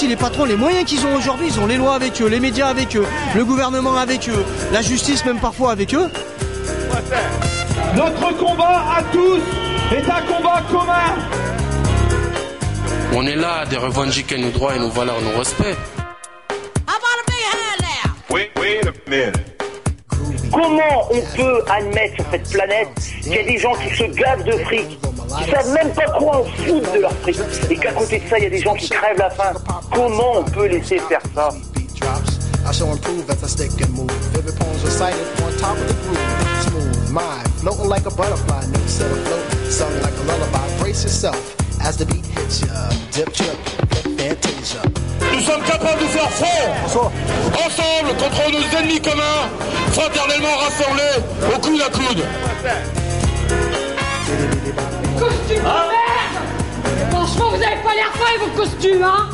les patrons, les moyens qu'ils ont aujourd'hui, ils ont les lois avec eux, les médias avec eux, le gouvernement avec eux, la justice même parfois avec eux. Notre combat à tous est un combat commun. On est là de revendiquer nos droits et nos valeurs, nos respects. Comment on peut admettre sur cette planète qu'il y a des gens qui se gavent de fric, qui savent même pas quoi en foutre de leur fric, et qu'à côté de ça, il y a des gens qui crèvent la faim? Comment on peut laisser faire ça? I shall improve as I stick and move. Vivid poems recited on top of the groove. Smooth mind, floating like a butterfly. No set afloat, sung like a lullaby. Brace yourself as the beat hits ya. Dip, trip, fantasia. Nous sommes capables de faire front ensemble contre nos ennemis communs, fraternellement rassemblés au coude à coude. Costume de merde! Franchement, vous avez pas l'air fin vos costumes, hein?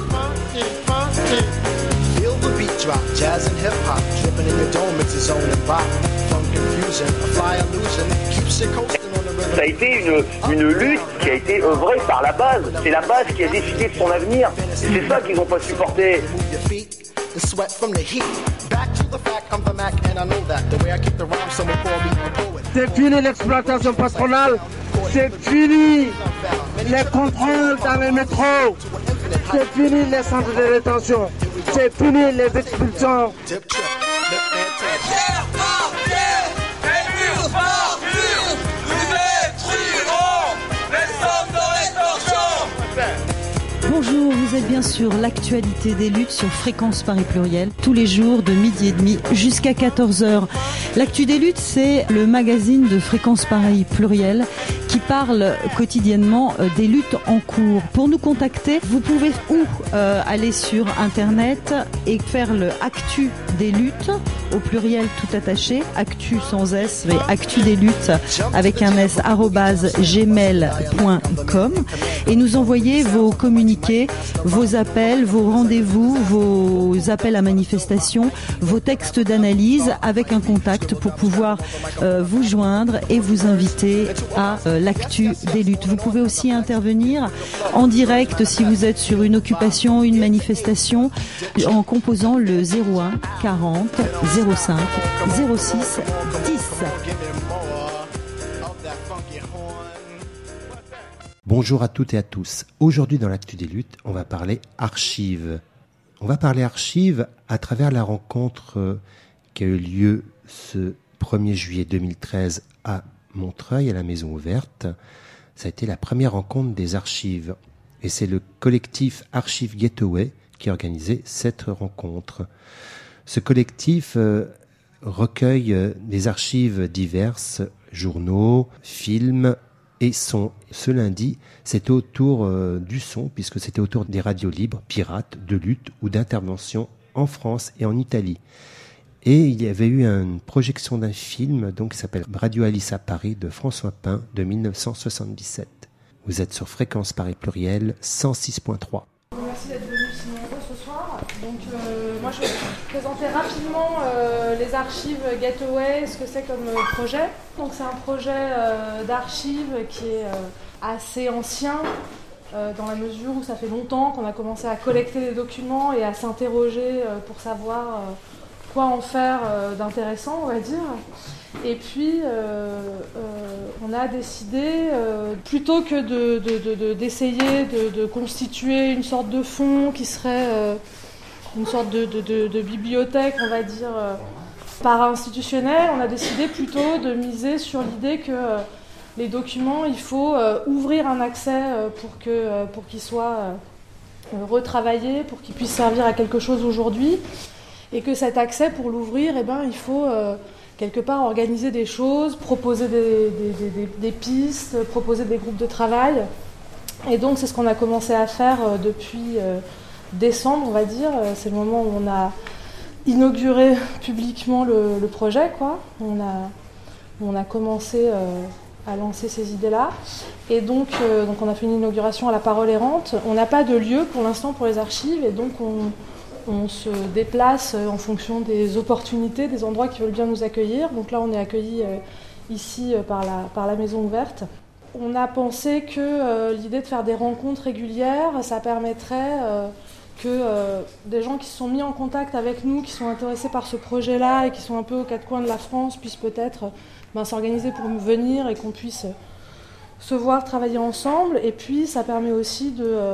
Feel the beat drop, jazz and hip hop, dripping in your dome, it's a zone and bop. From confusion, a fly illusion, keeps you coasting on the rhythm. Ça a été une lutte qui a été œuvrée par la base. C'est la base qui a décidé de son avenir. Et c'est ça qu'ils n'ont pas supporté. C'est fini l'exploitation patronale, c'est fini les contrôles dans les métros, c'est fini les centres de détention, c'est fini les expulsions. Bonjour, vous êtes bien sur l'actualité des luttes sur Fréquence Paris Pluriel, tous les jours de 12h30 jusqu'à 14h. L'actu des luttes, c'est le magazine de Fréquence Paris Pluriel qui parle quotidiennement des luttes en cours. Pour nous contacter, vous pouvez aller sur internet et faire le actu des luttes au pluriel tout attaché, actu sans S, mais actu des luttes avec un S @gmail.com et nous envoyer vos communiqués, vos appels, vos rendez-vous, vos appels à manifestation, vos textes d'analyse avec un contact pour pouvoir vous joindre et vous inviter à l'actu des luttes. Vous pouvez aussi intervenir en direct si vous êtes sur une occupation, une manifestation, en composant le 01 40 05 06 10. Bonjour à toutes et à tous. Aujourd'hui dans l'actu des luttes, on va parler archives. On va parler archives à travers la rencontre qui a eu lieu ce 1er juillet 2013 à Montreuil, à la Maison Ouverte. Ça a été la première rencontre des archives. Et c'est le collectif Archives Getaway qui a organisé cette rencontre. Ce collectif recueille des archives diverses, journaux, films et sons. Ce lundi, c'était autour du son, puisque c'était autour des radios libres, pirates, de lutte ou d'intervention en France et en Italie. Et il y avait eu une projection d'un film donc, qui s'appelle Radio Alice à Paris de François Pin de 1977. Vous êtes sur Fréquence Paris Pluriel 106.3. Merci d'être venu si nombreux ce soir. Donc, moi, je vais vous présenter rapidement les archives Getaway, ce que c'est comme projet. Donc, c'est un projet d'archives qui est assez ancien, dans la mesure où ça fait longtemps qu'on a commencé à collecter des documents et à s'interroger pour savoir quoi en faire d'intéressant, on va dire. Et puis, on a décidé, plutôt que d'essayer de constituer une sorte de fonds qui serait une sorte de bibliothèque, on va dire, para-institutionnelle, on a décidé plutôt de miser sur l'idée que les documents, il faut ouvrir un accès pour qu'ils soient retravaillés, pour qu'ils puissent servir à quelque chose aujourd'hui. Et que cet accès, pour l'ouvrir, il faut quelque part organiser des choses, proposer des pistes, proposer des groupes de travail. Et donc, c'est ce qu'on a commencé à faire depuis décembre, on va dire. C'est le moment où on a inauguré publiquement le projet, quoi. On a commencé à lancer ces idées-là. Et donc on a fait une inauguration à la Parole Errante. On n'a pas de lieu pour l'instant pour les archives, et donc on se déplace en fonction des opportunités, des endroits qui veulent bien nous accueillir. Donc là, on est accueillis ici par la Maison Ouverte. On a pensé que l'idée de faire des rencontres régulières, ça permettrait que des gens qui se sont mis en contact avec nous, qui sont intéressés par ce projet-là et qui sont un peu aux quatre coins de la France, puissent peut-être s'organiser pour venir et qu'on puisse se voir, travailler ensemble. Et puis ça permet aussi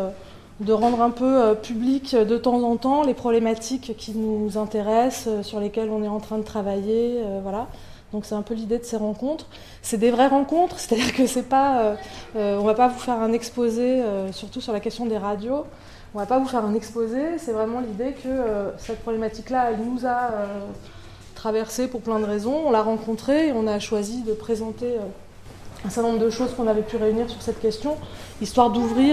de rendre un peu public de temps en temps les problématiques qui nous intéressent, sur lesquelles on est en train de travailler, voilà. Donc c'est un peu l'idée de ces rencontres. C'est des vraies rencontres, c'est-à-dire que c'est pas, on va pas vous faire un exposé, surtout sur la question des radios. On va pas vous faire un exposé. C'est vraiment l'idée que cette problématique-là, elle nous a traversé pour plein de raisons. On l'a rencontrée et on a choisi de présenter un certain nombre de choses qu'on avait pu réunir sur cette question, histoire d'ouvrir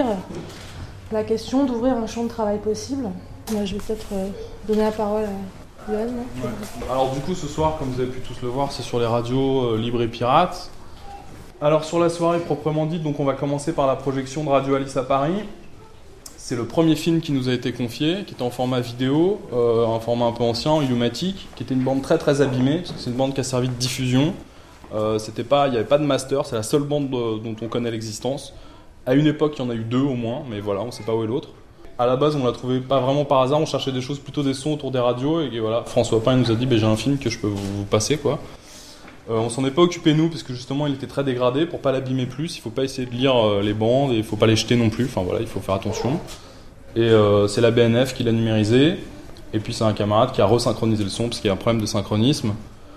la question, d'ouvrir un champ de travail possible. Moi, je vais peut-être donner la parole à Yoann. Ouais. Alors du coup, ce soir, comme vous avez pu tous le voir, c'est sur les radios libres et pirates. Alors sur la soirée proprement dite, donc on va commencer par la projection de Radio Alice à Paris. C'est le premier film qui nous a été confié, qui était en format vidéo, un format un peu ancien, en U-matic, qui était une bande très très abîmée, parce que c'est une bande qui a servi de diffusion. Il n'y avait pas de master, c'est la seule bande dont on connaît l'existence. À une époque, il y en a eu 2 au moins, mais voilà, on ne sait pas où est l'autre. À la base, on l'a trouvé pas vraiment par hasard, on cherchait des choses, plutôt des sons autour des radios, et voilà, François Pin nous a dit j'ai un film que je peux vous passer, quoi. On s'en est pas occupé nous, parce que justement il était très dégradé, pour pas l'abîmer plus, il faut pas essayer de lire les bandes, et il faut pas les jeter non plus, enfin voilà, il faut faire attention. Et c'est la BNF qui l'a numérisé, et puis c'est un camarade qui a resynchronisé le son, parce qu'il y a un problème de synchronisme.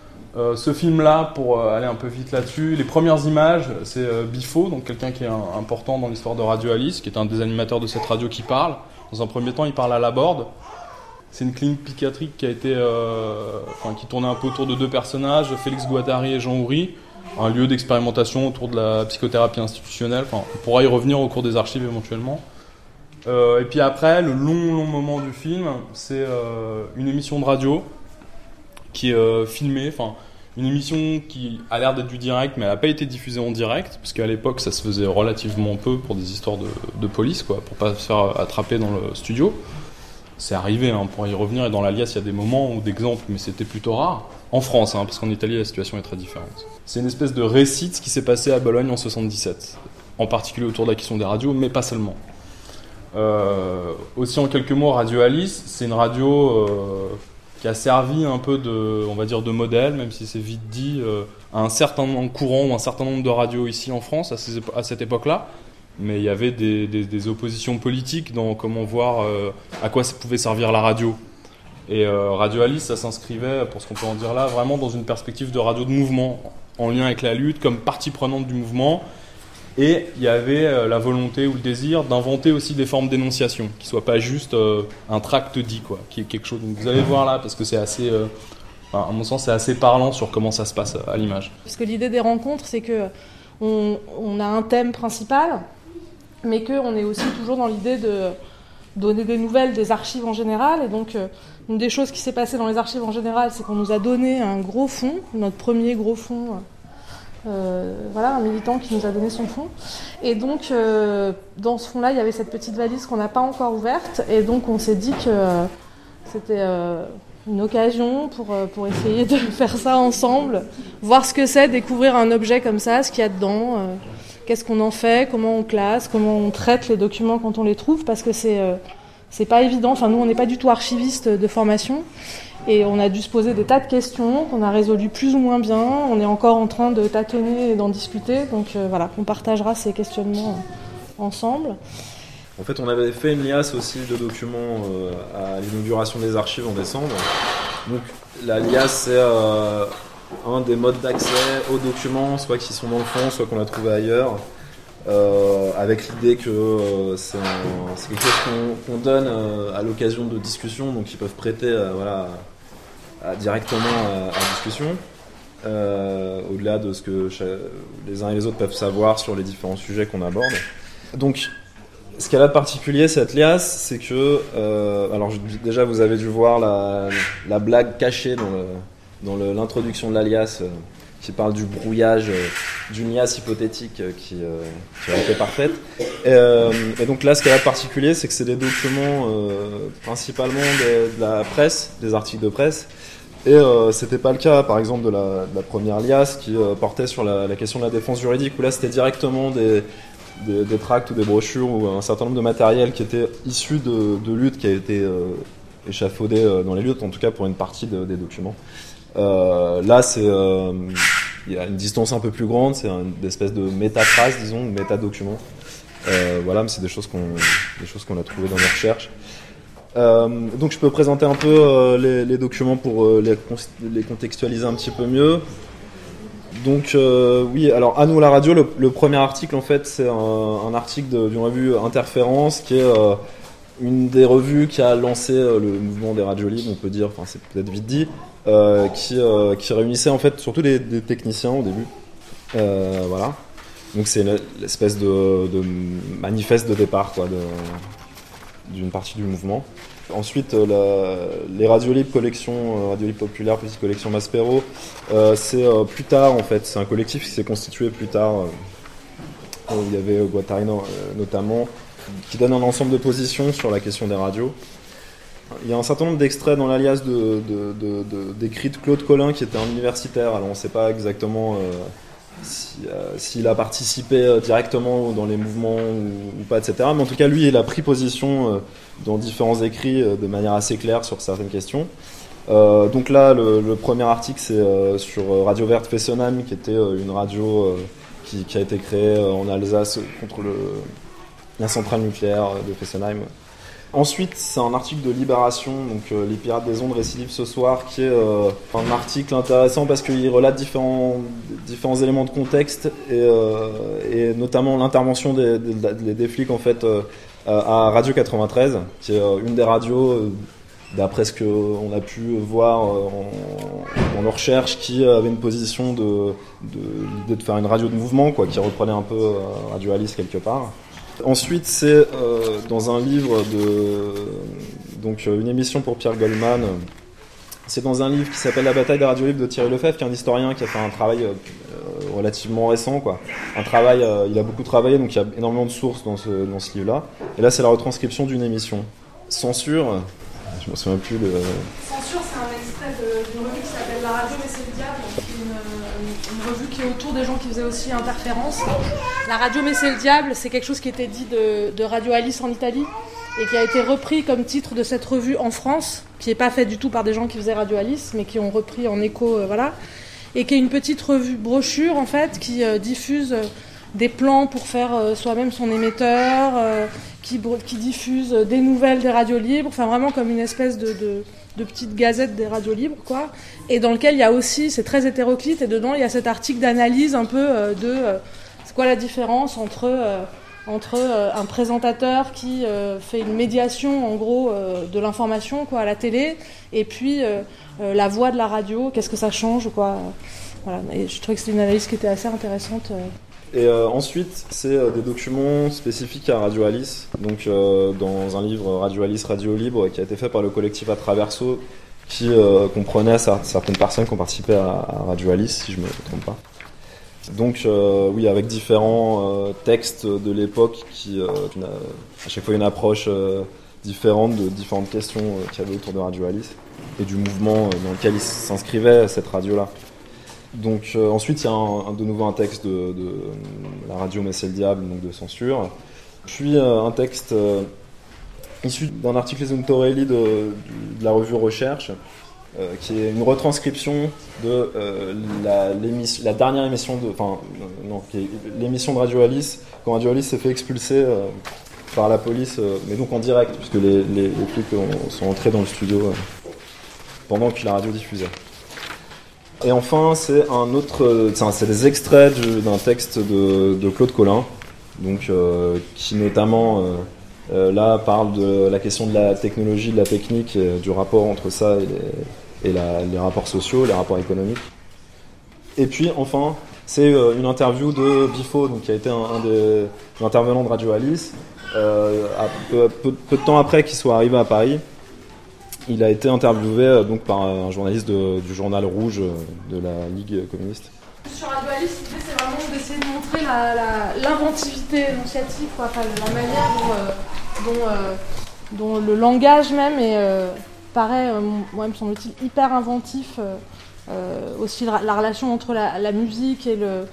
Ce film-là, pour aller un peu vite là-dessus, les premières images, c'est Bifo, donc quelqu'un qui est important dans l'histoire de Radio Alice, qui est un des animateurs de cette radio qui parle. Dans un premier temps, il parle à Laborde. C'est une clinique psychiatrique qui a été, qui tournait un peu autour de 2 personnages, Félix Guattari et Jean Houry, un lieu d'expérimentation autour de la psychothérapie institutionnelle. Enfin, on pourra y revenir au cours des archives éventuellement. Et puis après, le long moment du film, c'est une émission de radio qui est filmée, une émission qui a l'air d'être du direct, mais elle n'a pas été diffusée en direct, parce qu'à l'époque ça se faisait relativement peu pour des histoires de police, quoi, pour pas se faire attraper dans le studio. C'est arrivé, pour y revenir, et dans l'Alias il y a des moments ou d'exemples, mais c'était plutôt rare. En France, parce qu'en Italie la situation est très différente. C'est une espèce de récit de ce qui s'est passé à Bologne en 77, en particulier autour de la question des radios, mais pas seulement. Aussi en quelques mots, Radio Alice, c'est une radio qui a servi un peu de modèle, même si c'est vite dit, à un certain nombre courant ou un certain nombre de radios ici en France à cette époque-là. Mais il y avait des oppositions politiques dans comment voir à quoi ça pouvait servir la radio. Et Radio Alice, ça s'inscrivait, pour ce qu'on peut en dire là, vraiment dans une perspective de radio de mouvement, en lien avec la lutte, comme partie prenante du mouvement. Et il y avait la volonté ou le désir d'inventer aussi des formes d'énonciation, qui ne soient pas juste un tract dit, quoi, qui est quelque chose. Donc vous allez voir là, parce que c'est assez, à mon sens, c'est assez parlant sur comment ça se passe à l'image. Parce que l'idée des rencontres, c'est qu'on a un thème principal, mais qu'on est aussi toujours dans l'idée de donner des nouvelles des archives en général. Et donc, une des choses qui s'est passée dans les archives en général, c'est qu'on nous a donné un gros fonds, notre premier gros fonds. Un militant qui nous a donné son fonds. Et donc, dans ce fonds-là, il y avait cette petite valise qu'on n'a pas encore ouverte. Et donc, on s'est dit que c'était une occasion pour essayer de faire ça ensemble, voir ce que c'est, découvrir un objet comme ça, ce qu'il y a dedans, qu'est-ce qu'on en fait, comment on classe, comment on traite les documents quand on les trouve, parce que c'est pas évident. Enfin, nous, on n'est pas du tout archivistes de formation. Et on a dû se poser des tas de questions qu'on a résolues plus ou moins bien. On est encore en train de tâtonner et d'en discuter. Donc on partagera ces questionnements ensemble. En fait, on avait fait une liasse aussi de documents à l'inauguration des archives en décembre. Donc la liasse, c'est un des modes d'accès aux documents, soit qui sont dans le fond, soit qu'on a trouvé ailleurs. Avec l'idée que c'est quelque chose qu'on donne à l'occasion de discussions, donc ils peuvent prêter directement à discussion, au-delà de ce que les uns et les autres peuvent savoir sur les différents sujets qu'on aborde. Donc, ce qu'elle a de particulier, cette liasse, c'est que, déjà vous avez dû voir la blague cachée dans l'introduction de la liasse, qui parle du brouillage d'une liasse hypothétique qui a été parfaite. Et donc là, ce qu'elle a de particulier, c'est que c'est des documents principalement de la presse, des articles de presse. Et c'était pas le cas, par exemple, de la première liasse qui portait sur la question de la défense juridique, où là, c'était directement des tracts ou des brochures ou un certain nombre de matériel qui était issu de luttes qui a été échafaudé dans les luttes, en tout cas pour une partie des documents. Là, il y a une distance un peu plus grande, c'est une espèce de métatrace, disons, métadocument. Voilà, mais c'est des choses qu'on a trouvées dans nos recherches. Donc je peux présenter un peu les documents pour les contextualiser un petit peu mieux. Donc oui, alors à nous la radio, le premier article en fait c'est un article d'une revue Interférence qui est une des revues qui a lancé le mouvement des radios libres, on peut dire, enfin c'est peut-être vite dit, qui réunissait en fait surtout des techniciens au début. Voilà. Donc c'est l'espèce de manifeste de départ quoi, d'une partie du mouvement. Ensuite, les radios libres collection, Radio Libre Populaire, petite collection Maspero, c'est plus tard en fait, c'est un collectif qui s'est constitué plus tard. Il y avait Guattari notamment, qui donne un ensemble de positions sur la question des radios. Il y a un certain nombre d'extraits dans l'alias d'écrits de Claude Collin, qui était un universitaire. Alors on ne sait pas exactement s'il a participé directement dans les mouvements ou pas, etc. Mais en tout cas, lui, il a pris position dans différents écrits de manière assez claire sur certaines questions. Donc là, le premier article, c'est sur Radio Verte Fessenheim, qui était une radio qui a été créée en Alsace contre la centrale nucléaire de Fessenheim. Ensuite, c'est un article de Libération, donc Les Pirates des Ondes récidivent ce soir, qui est un article intéressant parce qu'il relate différents éléments de contexte et notamment l'intervention des flics en fait à Radio 93, qui est une des radios, d'après ce qu'on a pu voir dans nos recherches, qui avait une position l'idée de faire une radio de mouvement, quoi, qui reprenait un peu Radio Alice quelque part. Ensuite, c'est dans un livre donc une émission pour Pierre Goldman. C'est dans un livre qui s'appelle La bataille des radios libres de Thierry Lefebvre, qui est un historien qui a fait un travail relativement récent, quoi. Un travail, il a beaucoup travaillé, donc il y a énormément de sources dans ce livre-là. Et là, c'est la retranscription d'une émission. Censure, je me souviens plus le. Censure, c'est un extrait d'une revue qui s'appelle La radio, mais c'est le diable. Une revue qui est autour des gens qui faisaient aussi Interférence. La radio, mais c'est le diable, c'est quelque chose qui était dit de Radio Alice en Italie et qui a été repris comme titre de cette revue en France, qui n'est pas fait du tout par des gens qui faisaient Radio Alice, mais qui ont repris en écho, voilà. Et qui est une petite revue brochure, en fait, qui diffuse des plans pour faire soi-même son émetteur, qui diffuse des nouvelles des radios libres, enfin vraiment comme une espèce de petite gazette des radios libres, quoi, et dans lequel il y a aussi, c'est très hétéroclite, et dedans il y a cet article d'analyse un peu c'est quoi la différence entre un présentateur qui fait une médiation en gros de l'information, quoi, à la télé, et puis la voix de la radio, qu'est-ce que ça change, quoi. Voilà. Et je trouvais que c'était une analyse qui était assez intéressante. Et ensuite, c'est des documents spécifiques à Radio Alice, donc dans un livre Radio Alice, Radio Libre, qui a été fait par le collectif Atraverso, qui comprenait certaines personnes qui ont participé à Radio Alice, si je ne me trompe pas. Donc oui, avec différents textes de l'époque, à chaque fois une approche différente de différentes questions qu'il y avait autour de Radio Alice, et du mouvement dans lequel il s'inscrivait, cette radio-là. Donc ensuite il y a de nouveau un texte de la radio Mais c'est le diable, donc de Censure, puis un texte issu d'un article des Untorelli de la revue Recherche, qui est une retranscription de la dernière émission l'émission de Radio Alice, quand Radio Alice s'est fait expulser par la police, mais donc en direct, puisque les flics sont entrés dans le studio pendant que la radio diffusait. Et enfin, c'est c'est des extraits d'un texte de Claude Collin, donc qui notamment là parle de la question de la technologie, de la technique, et du rapport entre ça et les rapports sociaux, les rapports économiques. Et puis enfin, c'est une interview de Bifo, donc qui a été un des intervenants de Radio Alice, peu de temps après qu'il soit arrivé à Paris. Il a été interviewé donc par un journaliste du journal Rouge de la Ligue communiste. Sur Radio Alice, l'idée c'est vraiment d'essayer de montrer l'inventivité énonciative, quoi, enfin, la manière dont le langage même paraît, moi me semble-t-il, hyper inventif. Aussi la relation entre la musique et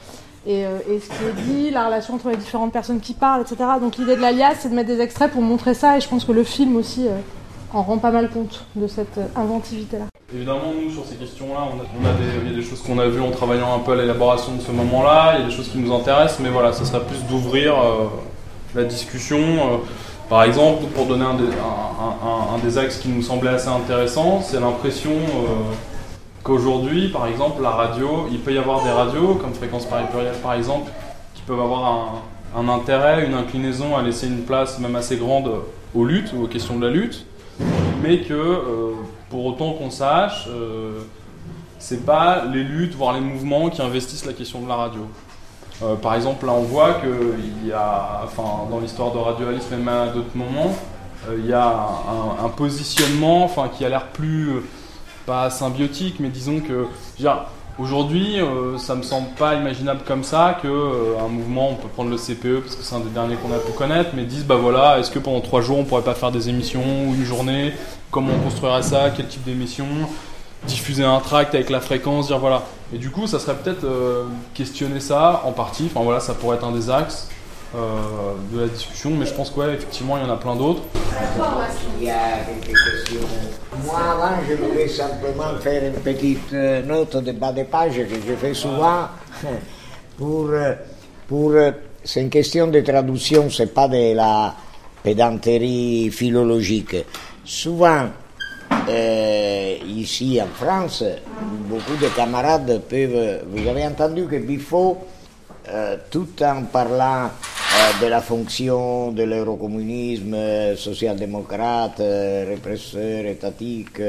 et ce qui est dit, la relation entre les différentes personnes qui parlent, etc. Donc l'idée de l'alias, c'est de mettre des extraits pour montrer ça, et je pense que le film aussi en rend pas mal compte de cette inventivité-là. Évidemment, nous, sur ces questions-là, il y a des choses qu'on a vues en travaillant un peu à l'élaboration de ce moment-là, il y a des choses qui nous intéressent, mais voilà, ça serait plus d'ouvrir la discussion. Par exemple, pour donner un des axes qui nous semblait assez intéressant, c'est l'impression qu'aujourd'hui, par exemple, la radio, il peut y avoir des radios, comme Fréquence Paris Pluriel par exemple, qui peuvent avoir un intérêt, une inclinaison à laisser une place même assez grande aux luttes, ou aux questions de la lutte, mais que, pour autant qu'on sache, c'est pas les luttes, voire les mouvements qui investissent la question de la radio. Par exemple, là on voit qu'il y a, dans l'histoire de Radio Alice, même à d'autres moments, il y a un positionnement qui a l'air plus... pas symbiotique, mais disons que aujourd'hui, ça me semble pas imaginable comme ça qu'un mouvement, on peut prendre le CPE parce que c'est un des derniers qu'on a pu connaître, mais disent voilà, est-ce que pendant 3 jours on pourrait pas faire des émissions ou une journée, comment on construirait ça, quel type d'émission, diffuser un tract avec la fréquence, dire voilà. Et du coup, ça serait peut-être questionner ça en partie, ça pourrait être un des axes de la discussion, mais je pense effectivement il y en a plein d'autres. Il y a quelques questions. Moi avant je voulais simplement faire une petite note de bas de page que je fais souvent pour c'est une question de traduction, c'est pas de la pédanterie philologique. Souvent ici en France, beaucoup de camarades peuvent, vous avez entendu que Biffaut, tout en parlant de la fonction de l'eurocommunisme social-démocrate, répresseur, étatique,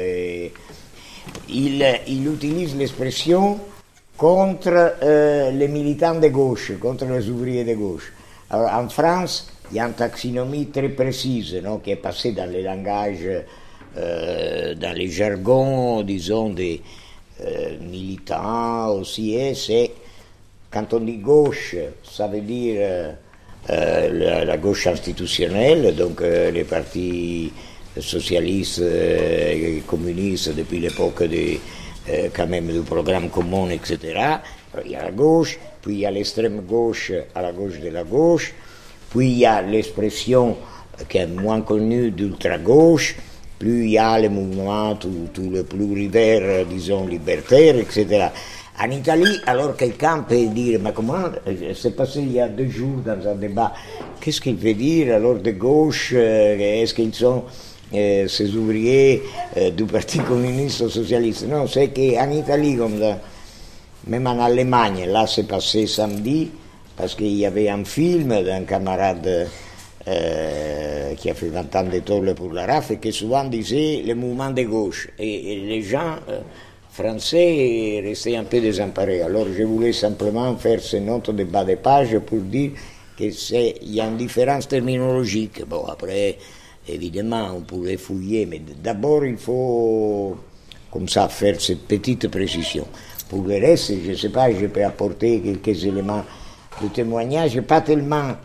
il utilise l'expression contre les militants de gauche, contre les ouvriers de gauche. Alors, en France, il y a une taxinomie très précise, qui est passée dans les langages, dans les jargons, disons, des militants aussi, et c'est quand on dit gauche, ça veut dire la gauche institutionnelle, donc les partis socialistes et communistes depuis l'époque quand même du programme commun, etc. Alors, il y a la gauche, puis il y a l'extrême gauche à la gauche de la gauche, puis il y a l'expression qui est moins connue d'ultra-gauche, puis il y a les mouvements tout le plurivers, disons, libertaire, etc. En Italie, alors quelqu'un peut dire, mais comment, c'est passé il y a 2 jours dans un débat, qu'est-ce qu'il veut dire alors de gauche, est-ce qu'ils sont ces ouvriers du Parti communiste socialiste? Non, c'est qu'en Italie, comme même en Allemagne, là c'est passé samedi, parce qu'il y avait un film d'un camarade qui a fait 20 ans de tôle pour la RAF et qui souvent disait le mouvement de gauche. Et les gens... français restait un peu désemparé. Alors je voulais simplement faire ces notes de bas de page pour dire qu'il y a une différence terminologique. Bon, après, évidemment, on pourrait fouiller, mais d'abord il faut, comme ça, faire cette petite précision. Pour le reste, je ne sais pas, je peux apporter quelques éléments de témoignage, pas tellement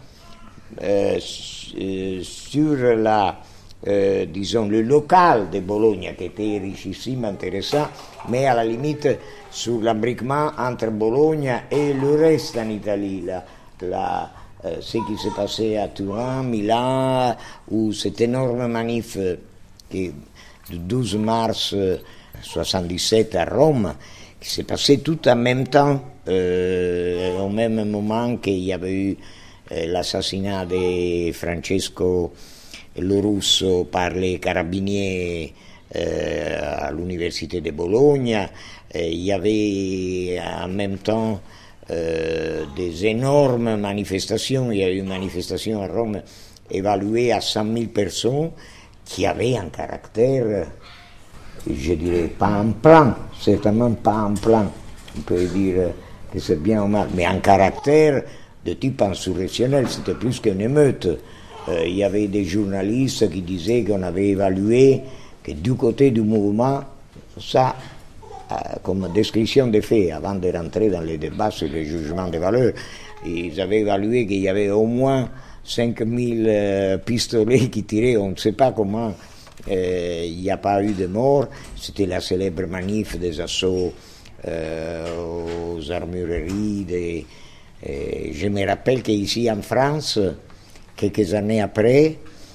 sur disons, le local de Bologne, qui était richissime, intéressant, mais à la limite sur l'imbriquement entre Bologne et le reste en Italie, ce qui s'est passé à Turin, Milan, ou cette énorme manif du 12 mars 1977 à Rome, qui s'est passé tout en même temps, au même moment qu'il y avait eu l'assassinat de Francesco Lorusso par les carabiniers à l'université de Bologne. Il y avait en même temps des énormes manifestations. Il y a eu une manifestation à Rome évaluée à 100 000 personnes qui avaient un caractère, je dirais, pas en plan, certainement pas en plan. On peut dire que c'est bien ou mal, mais un caractère de type insurrectionnel, c'était plus qu'une émeute. Il y avait des journalistes qui disaient qu'on avait évalué que du côté du mouvement, ça, comme description des faits, avant de rentrer dans les débats sur le jugement des valeurs, ils avaient évalué qu'il y avait au moins 5000 pistolets qui tiraient, on ne sait pas comment, il n'y a pas eu de mort. C'était la célèbre manif des assauts aux armureries Je me rappelle qu'ici en France, quelques années après,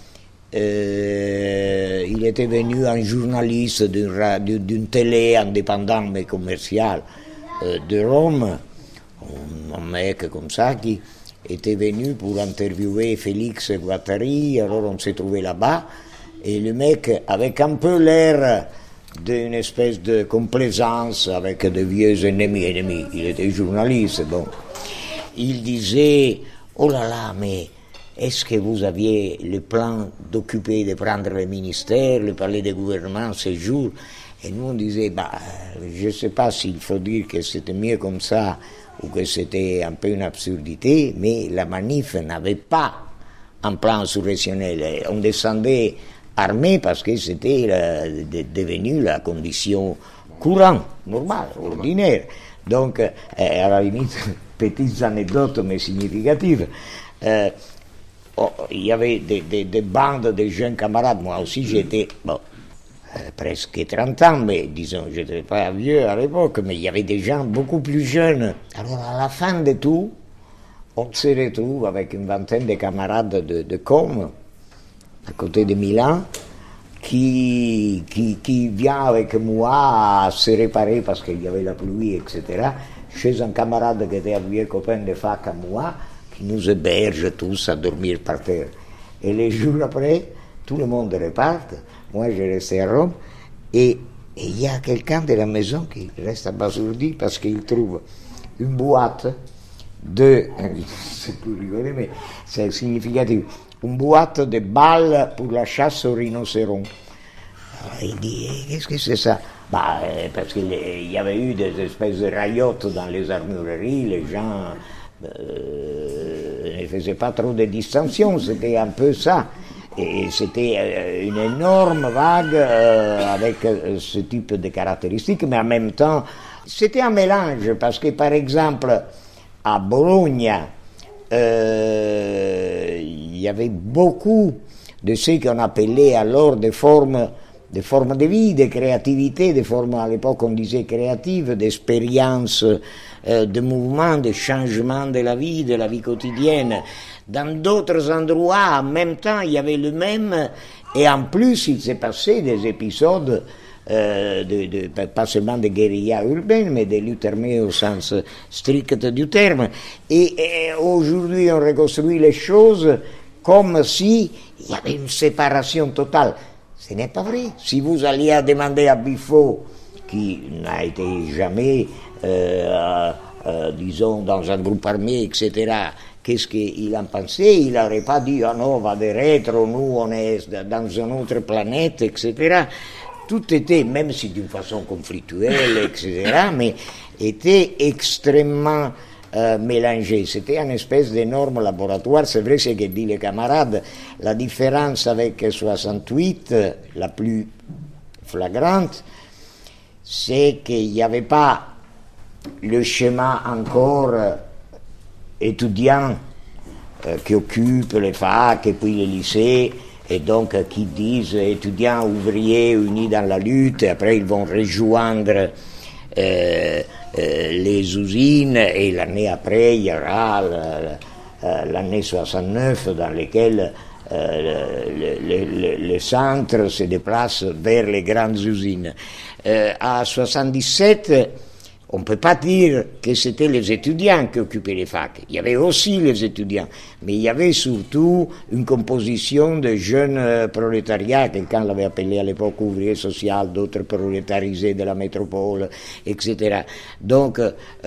il était venu un journaliste d'une télé indépendante mais commerciale de Rome, un mec comme ça qui était venu pour interviewer Félix Guattari. Alors on s'est trouvé là-bas et le mec avec un peu l'air d'une espèce de complaisance avec de vieux ennemis, il était journaliste, bon. Il disait, oh là là, mais est-ce que vous aviez le plan d'occuper, de prendre le ministère, le palais des gouvernements ce jour? Et nous on disait, je ne sais pas s'il faut dire que c'était mieux comme ça ou que c'était un peu une absurdité, mais la manif n'avait pas un plan insurrectionnel. On descendait armé parce que c'était devenu la condition courante, normale, ordinaire. Donc, à la limite, petites anecdotes mais significatives. Il y avait des bandes de jeunes camarades. Moi aussi, j'étais presque 30 ans, mais disons, je n'étais pas vieux à l'époque, mais il y avait des gens beaucoup plus jeunes. Alors, à la fin de tout, on se retrouve avec une vingtaine de camarades de Com, à côté de Milan, qui vient avec moi se réparer parce qu'il y avait la pluie, etc., chez un camarade qui était un vieux copain de fac à moi, qui nous héberge tous à dormir par terre. Et les jours après, tout le monde repart, moi je reste à Rome, et il y a quelqu'un de la maison qui reste abasourdi parce qu'il trouve une boîte c'est plus rigolo, mais c'est significatif, une boîte de balles pour la chasse au rhinocéron. Alors, il dit, qu'est-ce que c'est ça? Parce qu'il y avait eu des espèces de rayottes dans les armureries, les gens ne faisaient pas trop de distinctions, c'était un peu ça. Et c'était une énorme vague avec ce type de caractéristiques, mais en même temps, c'était un mélange, parce que par exemple, à Bologna, il y avait beaucoup de ce qu'on appelait alors des formes de vie, de créativité, des formes à l'époque on disait créatives, d'expériences, de mouvements, de changements de la vie quotidienne. Dans d'autres endroits, en même temps, il y avait le même, et en plus, il s'est passé des épisodes, pas seulement de guérilla urbaine, mais de lutte armée au sens strict du terme. Et aujourd'hui, on reconstruit les choses comme si il y avait une séparation totale. Ce n'est pas vrai. Si vous alliez demander à Biffaud, qui n'a été jamais, disons, dans un groupe armé, etc., qu'est-ce qu'il en pensait, il n'aurait pas dit « Ah non, on va de rétro, nous on est dans une autre planète, etc. » Tout était, même si d'une façon conflictuelle, etc., mais était extrêmement mélangé. C'était une espèce d'énorme laboratoire. C'est vrai ce que dit les camarades. La différence avec 68, la plus flagrante, c'est qu'il n'y avait pas le schéma encore étudiants qui occupent les facs et puis les lycées, et donc qui disent étudiants ouvriers unis dans la lutte, et après ils vont rejoindre les usines, et l'année après il y aura l'année 69 dans laquelle le centre se déplace vers les grandes usines. À 77, on ne peut pas dire que c'était les étudiants qui occupaient les facs. Il y avait aussi les étudiants, mais il y avait surtout une composition de jeunes prolétariats, quelqu'un l'avait appelé à l'époque ouvrier social, d'autres prolétarisés de la métropole, etc. Donc,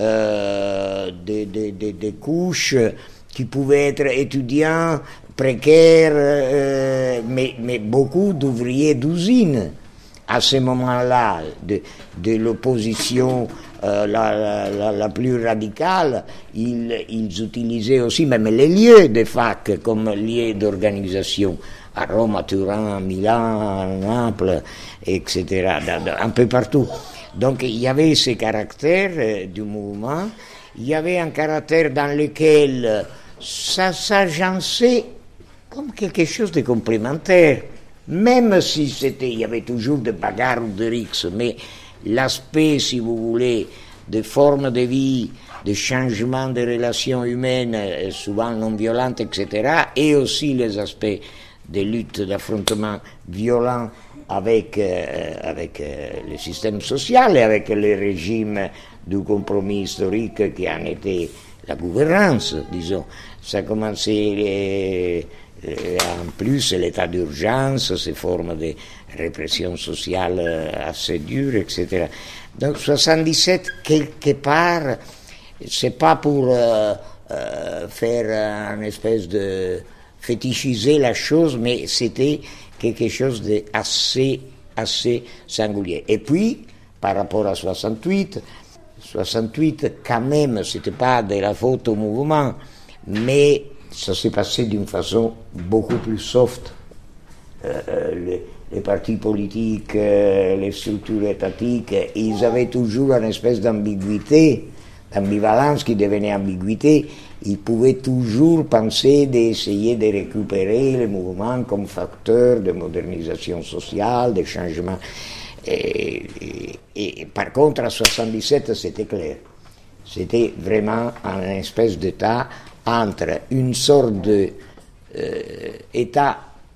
des couches qui pouvaient être étudiants, précaires, mais beaucoup d'ouvriers d'usines. À ce moment-là, de l'opposition la plus radicale, ils utilisaient aussi même les lieux de fac comme lieux d'organisation, à Rome, à Turin, à Milan, à Naples, etc., un peu partout. Donc il y avait ce caractère du mouvement, il y avait un caractère dans lequel ça s'agençait comme quelque chose de complémentaire, même si il y avait toujours des bagarres ou des rixes, mais l'aspect, si vous voulez, de forme de vie de changement des relations humaines, souvent non violentes, etc., et aussi les aspects de lutte, d'affrontement violent avec le système social et avec le régime du compromis historique qui en était la gouvernance, disons. Ça a commencé en plus l'état d'urgence, ces formes de répression sociale assez dures, etc. Donc 77, quelque part, c'est pas pour faire une espèce de fétichiser la chose, mais c'était quelque chose d'assez singulier. Et puis, par rapport à 68, quand même, c'était pas de la faute au mouvement, mais ça s'est passé d'une façon beaucoup plus soft. Les partis politiques, les structures étatiques, ils avaient toujours une espèce d'ambivalence qui devenait ambiguïté. Ils pouvaient toujours penser d'essayer de récupérer le mouvement comme facteur de modernisation sociale, de changement. Et par contre, à 77, c'était clair. C'était vraiment une espèce d'état entre une sorte d'état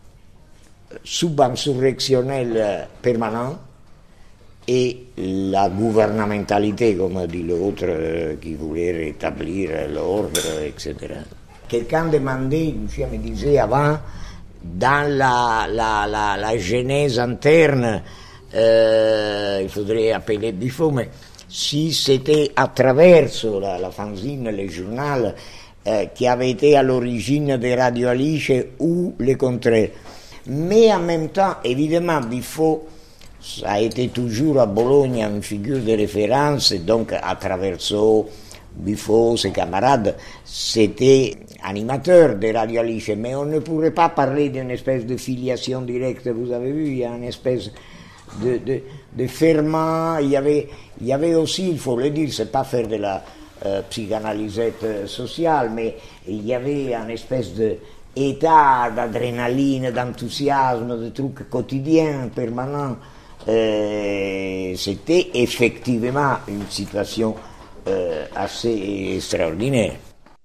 subinsurrectionnel permanent et la gouvernementalité, comme dit l'autre, qui voulait rétablir l'ordre, etc. Quelqu'un demandait, Lucia me disait avant, dans la genèse interne, il faudrait appeler Buffon, mais si c'était à travers la fanzine, le journal, qui avait été à l'origine de Radio Alice ou le contraire. Mais en même temps, évidemment, Buffon, ça a été toujours à Bologne une figure de référence, et donc à travers Buffon, ses camarades, c'était animateur de Radio Alice, mais on ne pourrait pas parler d'une espèce de filiation directe, vous avez vu, il y a une espèce de ferment, il y avait aussi, il faut le dire, c'est pas faire de la psychanalysette sociale, mais il y avait une espèce d'état d'adrénaline, d'enthousiasme, de trucs quotidiens, permanents. C'était effectivement une situation assez straordinaire.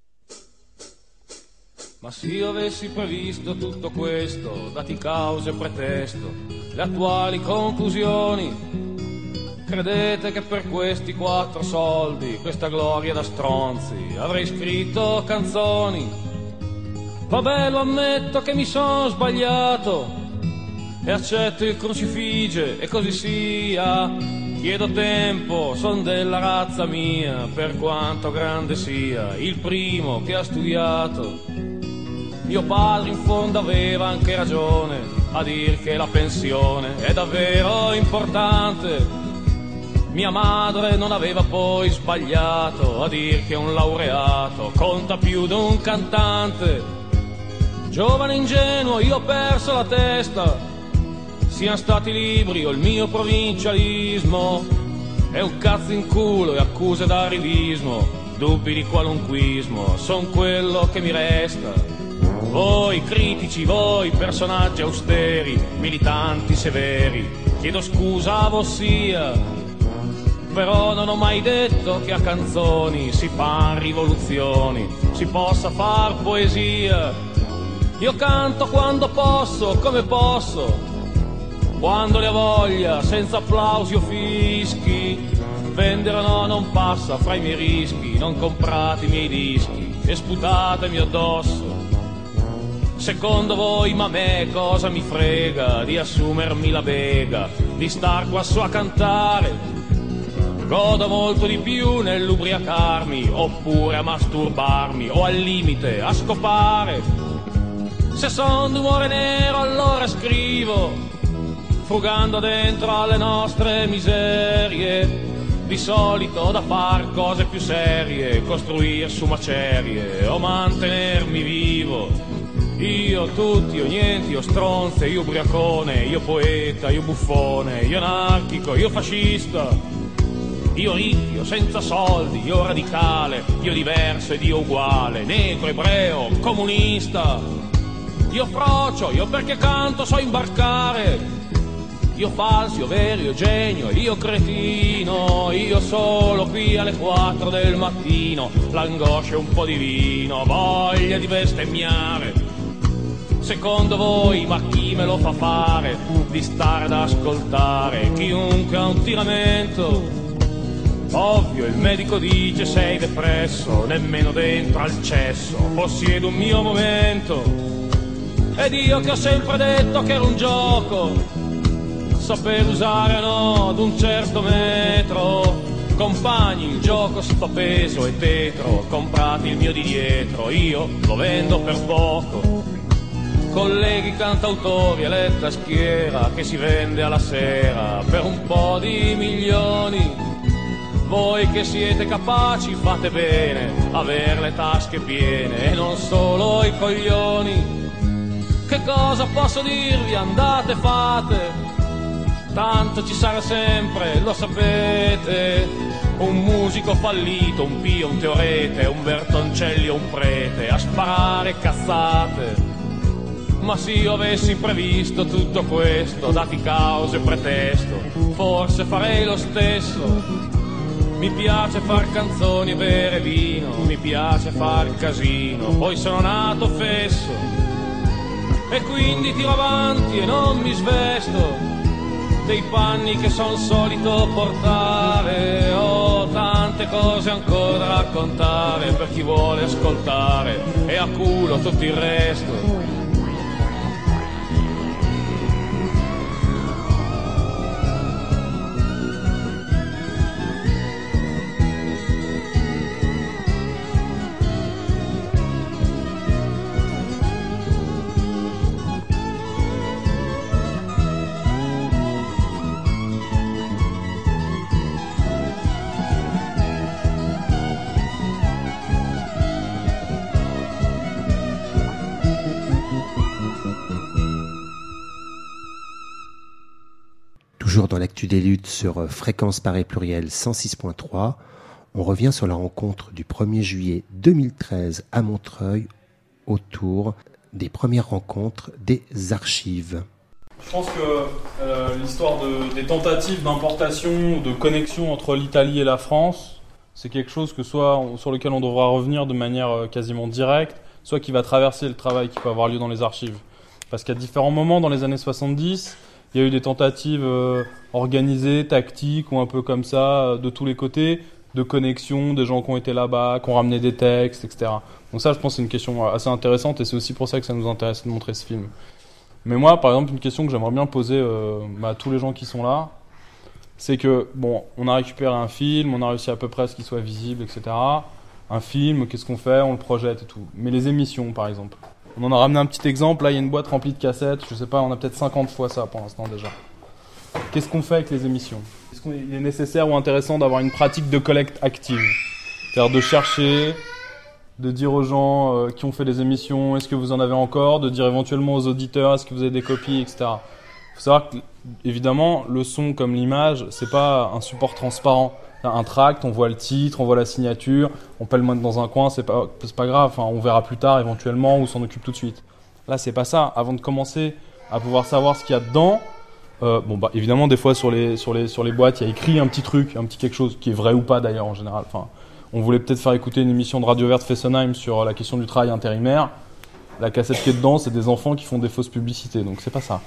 Ma se io avessi previsto tutto questo, dati causa e pretesto, le attuali conclusioni, credete che per questi 4 soldi, questa gloria da stronzi, avrei scritto canzoni? Vabbè, lo ammetto che mi sono sbagliato e accetto il crucifige e così sia. Chiedo tempo, son della razza mia, per quanto grande sia, il primo che ha studiato. Mio padre in fondo aveva anche ragione a dir che la pensione è davvero importante. Mia madre non aveva poi sbagliato a dir che un laureato conta più di un cantante. Giovane ingenuo, io ho perso la testa, siano stati libri o il mio provincialismo. È un cazzo in culo e accuse d'arrivismo, dubbi di qualunquismo, son quello che mi resta. Voi critici, voi personaggi austeri, militanti severi, chiedo scusa a vossia, però non ho mai detto che a canzoni si fan rivoluzioni, si possa far poesia. Io canto quando posso, come posso, quando ne ho voglia, senza applausi o fischi. Vendere o no non passa fra i miei rischi, non comprate i miei dischi e sputatemi addosso. Secondo voi, ma a me cosa mi frega di assumermi la bega, di star qua su a cantare? Godo molto di più nell'ubriacarmi, oppure a masturbarmi, o al limite a scopare. Se son d'umore nero allora scrivo, frugando dentro alle nostre miserie. Di solito da far cose più serie, costruir su macerie, o mantenermi vivo. Io tutti, io niente, io stronze, io ubriacone, io poeta, io buffone, io anarchico, io fascista, io ricco, io senza soldi, io radicale, io diverso ed io uguale, negro, ebreo, comunista, io frocio, io perché canto so imbarcare, io falso, io vero, io genio, io cretino, io solo qui alle 4 del mattino, l'angoscia e un po' di vino, voglia di bestemmiare. Secondo voi, ma chi me lo fa fare di stare ad ascoltare chiunque ha un tiramento? Ovvio, il medico dice sei depresso, nemmeno dentro al cesso possiedo un mio momento. Ed io che ho sempre detto che era un gioco, saper usare o no ad un certo metro. Compagni, il gioco sto peso e tetro, comprate il mio di dietro, io lo vendo per poco. Colleghi cantautori, eletta schiera che si vende alla sera per un po' di milioni. Voi che siete capaci fate bene, aver le tasche piene e non solo i coglioni. Che cosa posso dirvi? Andate fate, tanto ci sarà sempre, lo sapete. Un musico fallito, un pio, un teorete, un Bertoncelli o un prete a sparare cazzate. Ma se io avessi previsto tutto questo, dati causa e pretesto, forse farei lo stesso. Mi piace far canzoni e bere vino, mi piace far casino, poi sono nato fesso e quindi tiro avanti e non mi svesto dei panni che son solito portare. Ho tante cose ancora da raccontare per chi vuole ascoltare e a culo tutto il resto. Toujours dans l'actu des luttes sur Fréquence Paris Pluriel 106.3, on revient sur la rencontre du 1er juillet 2013 à Montreuil autour des premières rencontres des archives. Je pense que l'histoire des tentatives d'importation ou de connexion entre l'Italie et la France, c'est quelque chose sur lequel on devra revenir de manière quasiment directe, soit qui va traverser le travail qui peut avoir lieu dans les archives. Parce qu'à différents moments dans les années 70, il y a eu des tentatives organisées, tactiques ou un peu comme ça, de tous les côtés, de connexion, des gens qui ont été là-bas, qui ont ramené des textes, etc. Donc ça, je pense que c'est une question assez intéressante et c'est aussi pour ça que ça nous intéresse de montrer ce film. Mais moi, par exemple, une question que j'aimerais bien poser à tous les gens qui sont là, c'est que, bon, on a récupéré un film, on a réussi à peu près à ce qu'il soit visible, etc. Un film, qu'est-ce qu'on fait? On le projette et tout. Mais les émissions, par exemple. On en a ramené un petit exemple, là il y a une boîte remplie de cassettes, je sais pas, on a peut-être 50 fois ça pour l'instant déjà. Qu'est-ce qu'on fait avec les émissions? Est-ce qu'il est nécessaire ou intéressant d'avoir une pratique de collecte active? C'est-à-dire de chercher, de dire aux gens qui ont fait des émissions, est-ce que vous en avez encore? De dire éventuellement aux auditeurs, est-ce que vous avez des copies, etc. Il faut savoir que, évidemment, le son comme l'image, c'est pas un support transparent. Un tract, on voit le titre, on voit la signature, on peut le mettre dans un coin, c'est pas grave, enfin, on verra plus tard éventuellement ou s'en occupe tout de suite. Là, c'est pas ça. Avant de commencer à pouvoir savoir ce qu'il y a dedans, évidemment, des fois sur les boîtes, il y a écrit un petit truc, un petit quelque chose qui est vrai ou pas d'ailleurs en général. Enfin, on voulait peut-être faire écouter une émission de Radio Verte Fessenheim sur la question du travail intérimaire. La cassette qui est dedans, c'est des enfants qui font des fausses publicités, donc c'est pas ça.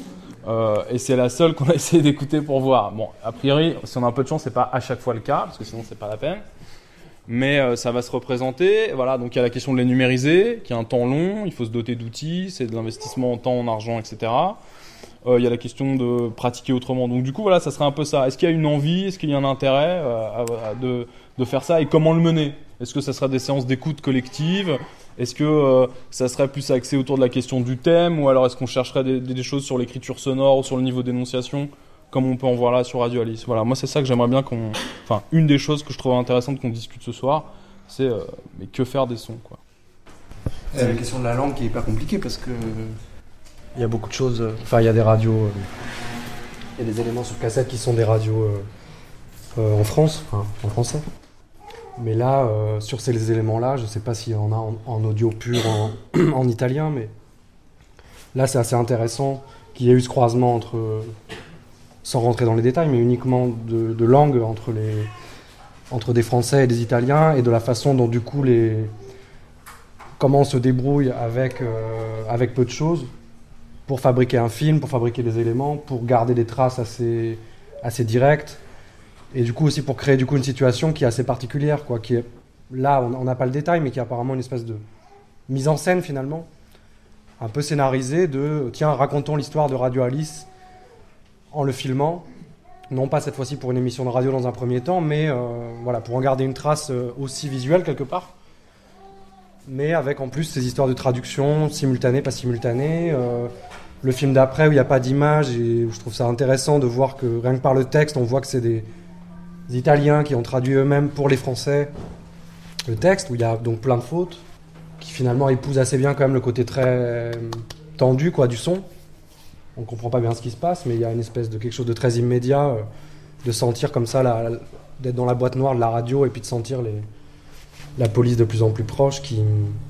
Et c'est la seule qu'on a essayé d'écouter pour voir. Bon, a priori, si on a un peu de chance, c'est pas à chaque fois le cas, parce que sinon c'est pas la peine. Mais ça va se représenter. Voilà, donc il y a la question de les numériser, qui est un temps long, il faut se doter d'outils, c'est de l'investissement en temps, en argent, etc. Il y a la question de pratiquer autrement. Donc du coup, voilà, ça serait un peu ça. Est-ce qu'il y a une envie, est-ce qu'il y a un intérêt de faire ça et comment le mener? Est-ce que ça sera des séances d'écoute collective? Est-ce que ça serait plus axé autour de la question du thème ou alors est-ce qu'on chercherait des choses sur l'écriture sonore ou sur le niveau d'énonciation comme on peut en voir là sur Radio Alice? Voilà, moi c'est ça que j'aimerais bien une des choses que je trouve intéressante qu'on discute ce soir, c'est mais que faire des sons, quoi. C'est la question de la langue qui est hyper compliquée parce que il y a beaucoup de choses, il y a des radios, il y a des éléments sur cassette qui sont des radios en France, en français. Mais là, sur ces éléments-là, je ne sais pas s'il y en a en audio pur, en italien, mais là, c'est assez intéressant qu'il y ait eu ce croisement entre sans rentrer dans les détails, mais uniquement de langue entre des Français et des Italiens, et de la façon dont du coup comment on se débrouille avec peu de choses pour fabriquer un film, pour fabriquer des éléments, pour garder des traces assez directes, et du coup aussi pour créer du coup une situation qui est assez particulière, quoi, qui est, là on n'a pas le détail, mais qui est apparemment une espèce de mise en scène finalement, un peu scénarisée de tiens, racontons l'histoire de Radio Alice en le filmant, non pas cette fois-ci pour une émission de radio dans un premier temps, mais voilà, pour en garder une trace aussi visuelle quelque part, mais avec en plus ces histoires de traduction simultanée, pas simultanée, le film d'après où il n'y a pas d'image, et où je trouve ça intéressant de voir que rien que par le texte on voit que c'est des Italiens qui ont traduit eux-mêmes pour les Français le texte, où il y a donc plein de fautes qui finalement épousent assez bien quand même le côté très tendu, quoi, du son. On comprend pas bien ce qui se passe, mais il y a une espèce de quelque chose de très immédiat, de sentir comme ça d'être dans la boîte noire de la radio, et puis de sentir la police de plus en plus proche qui...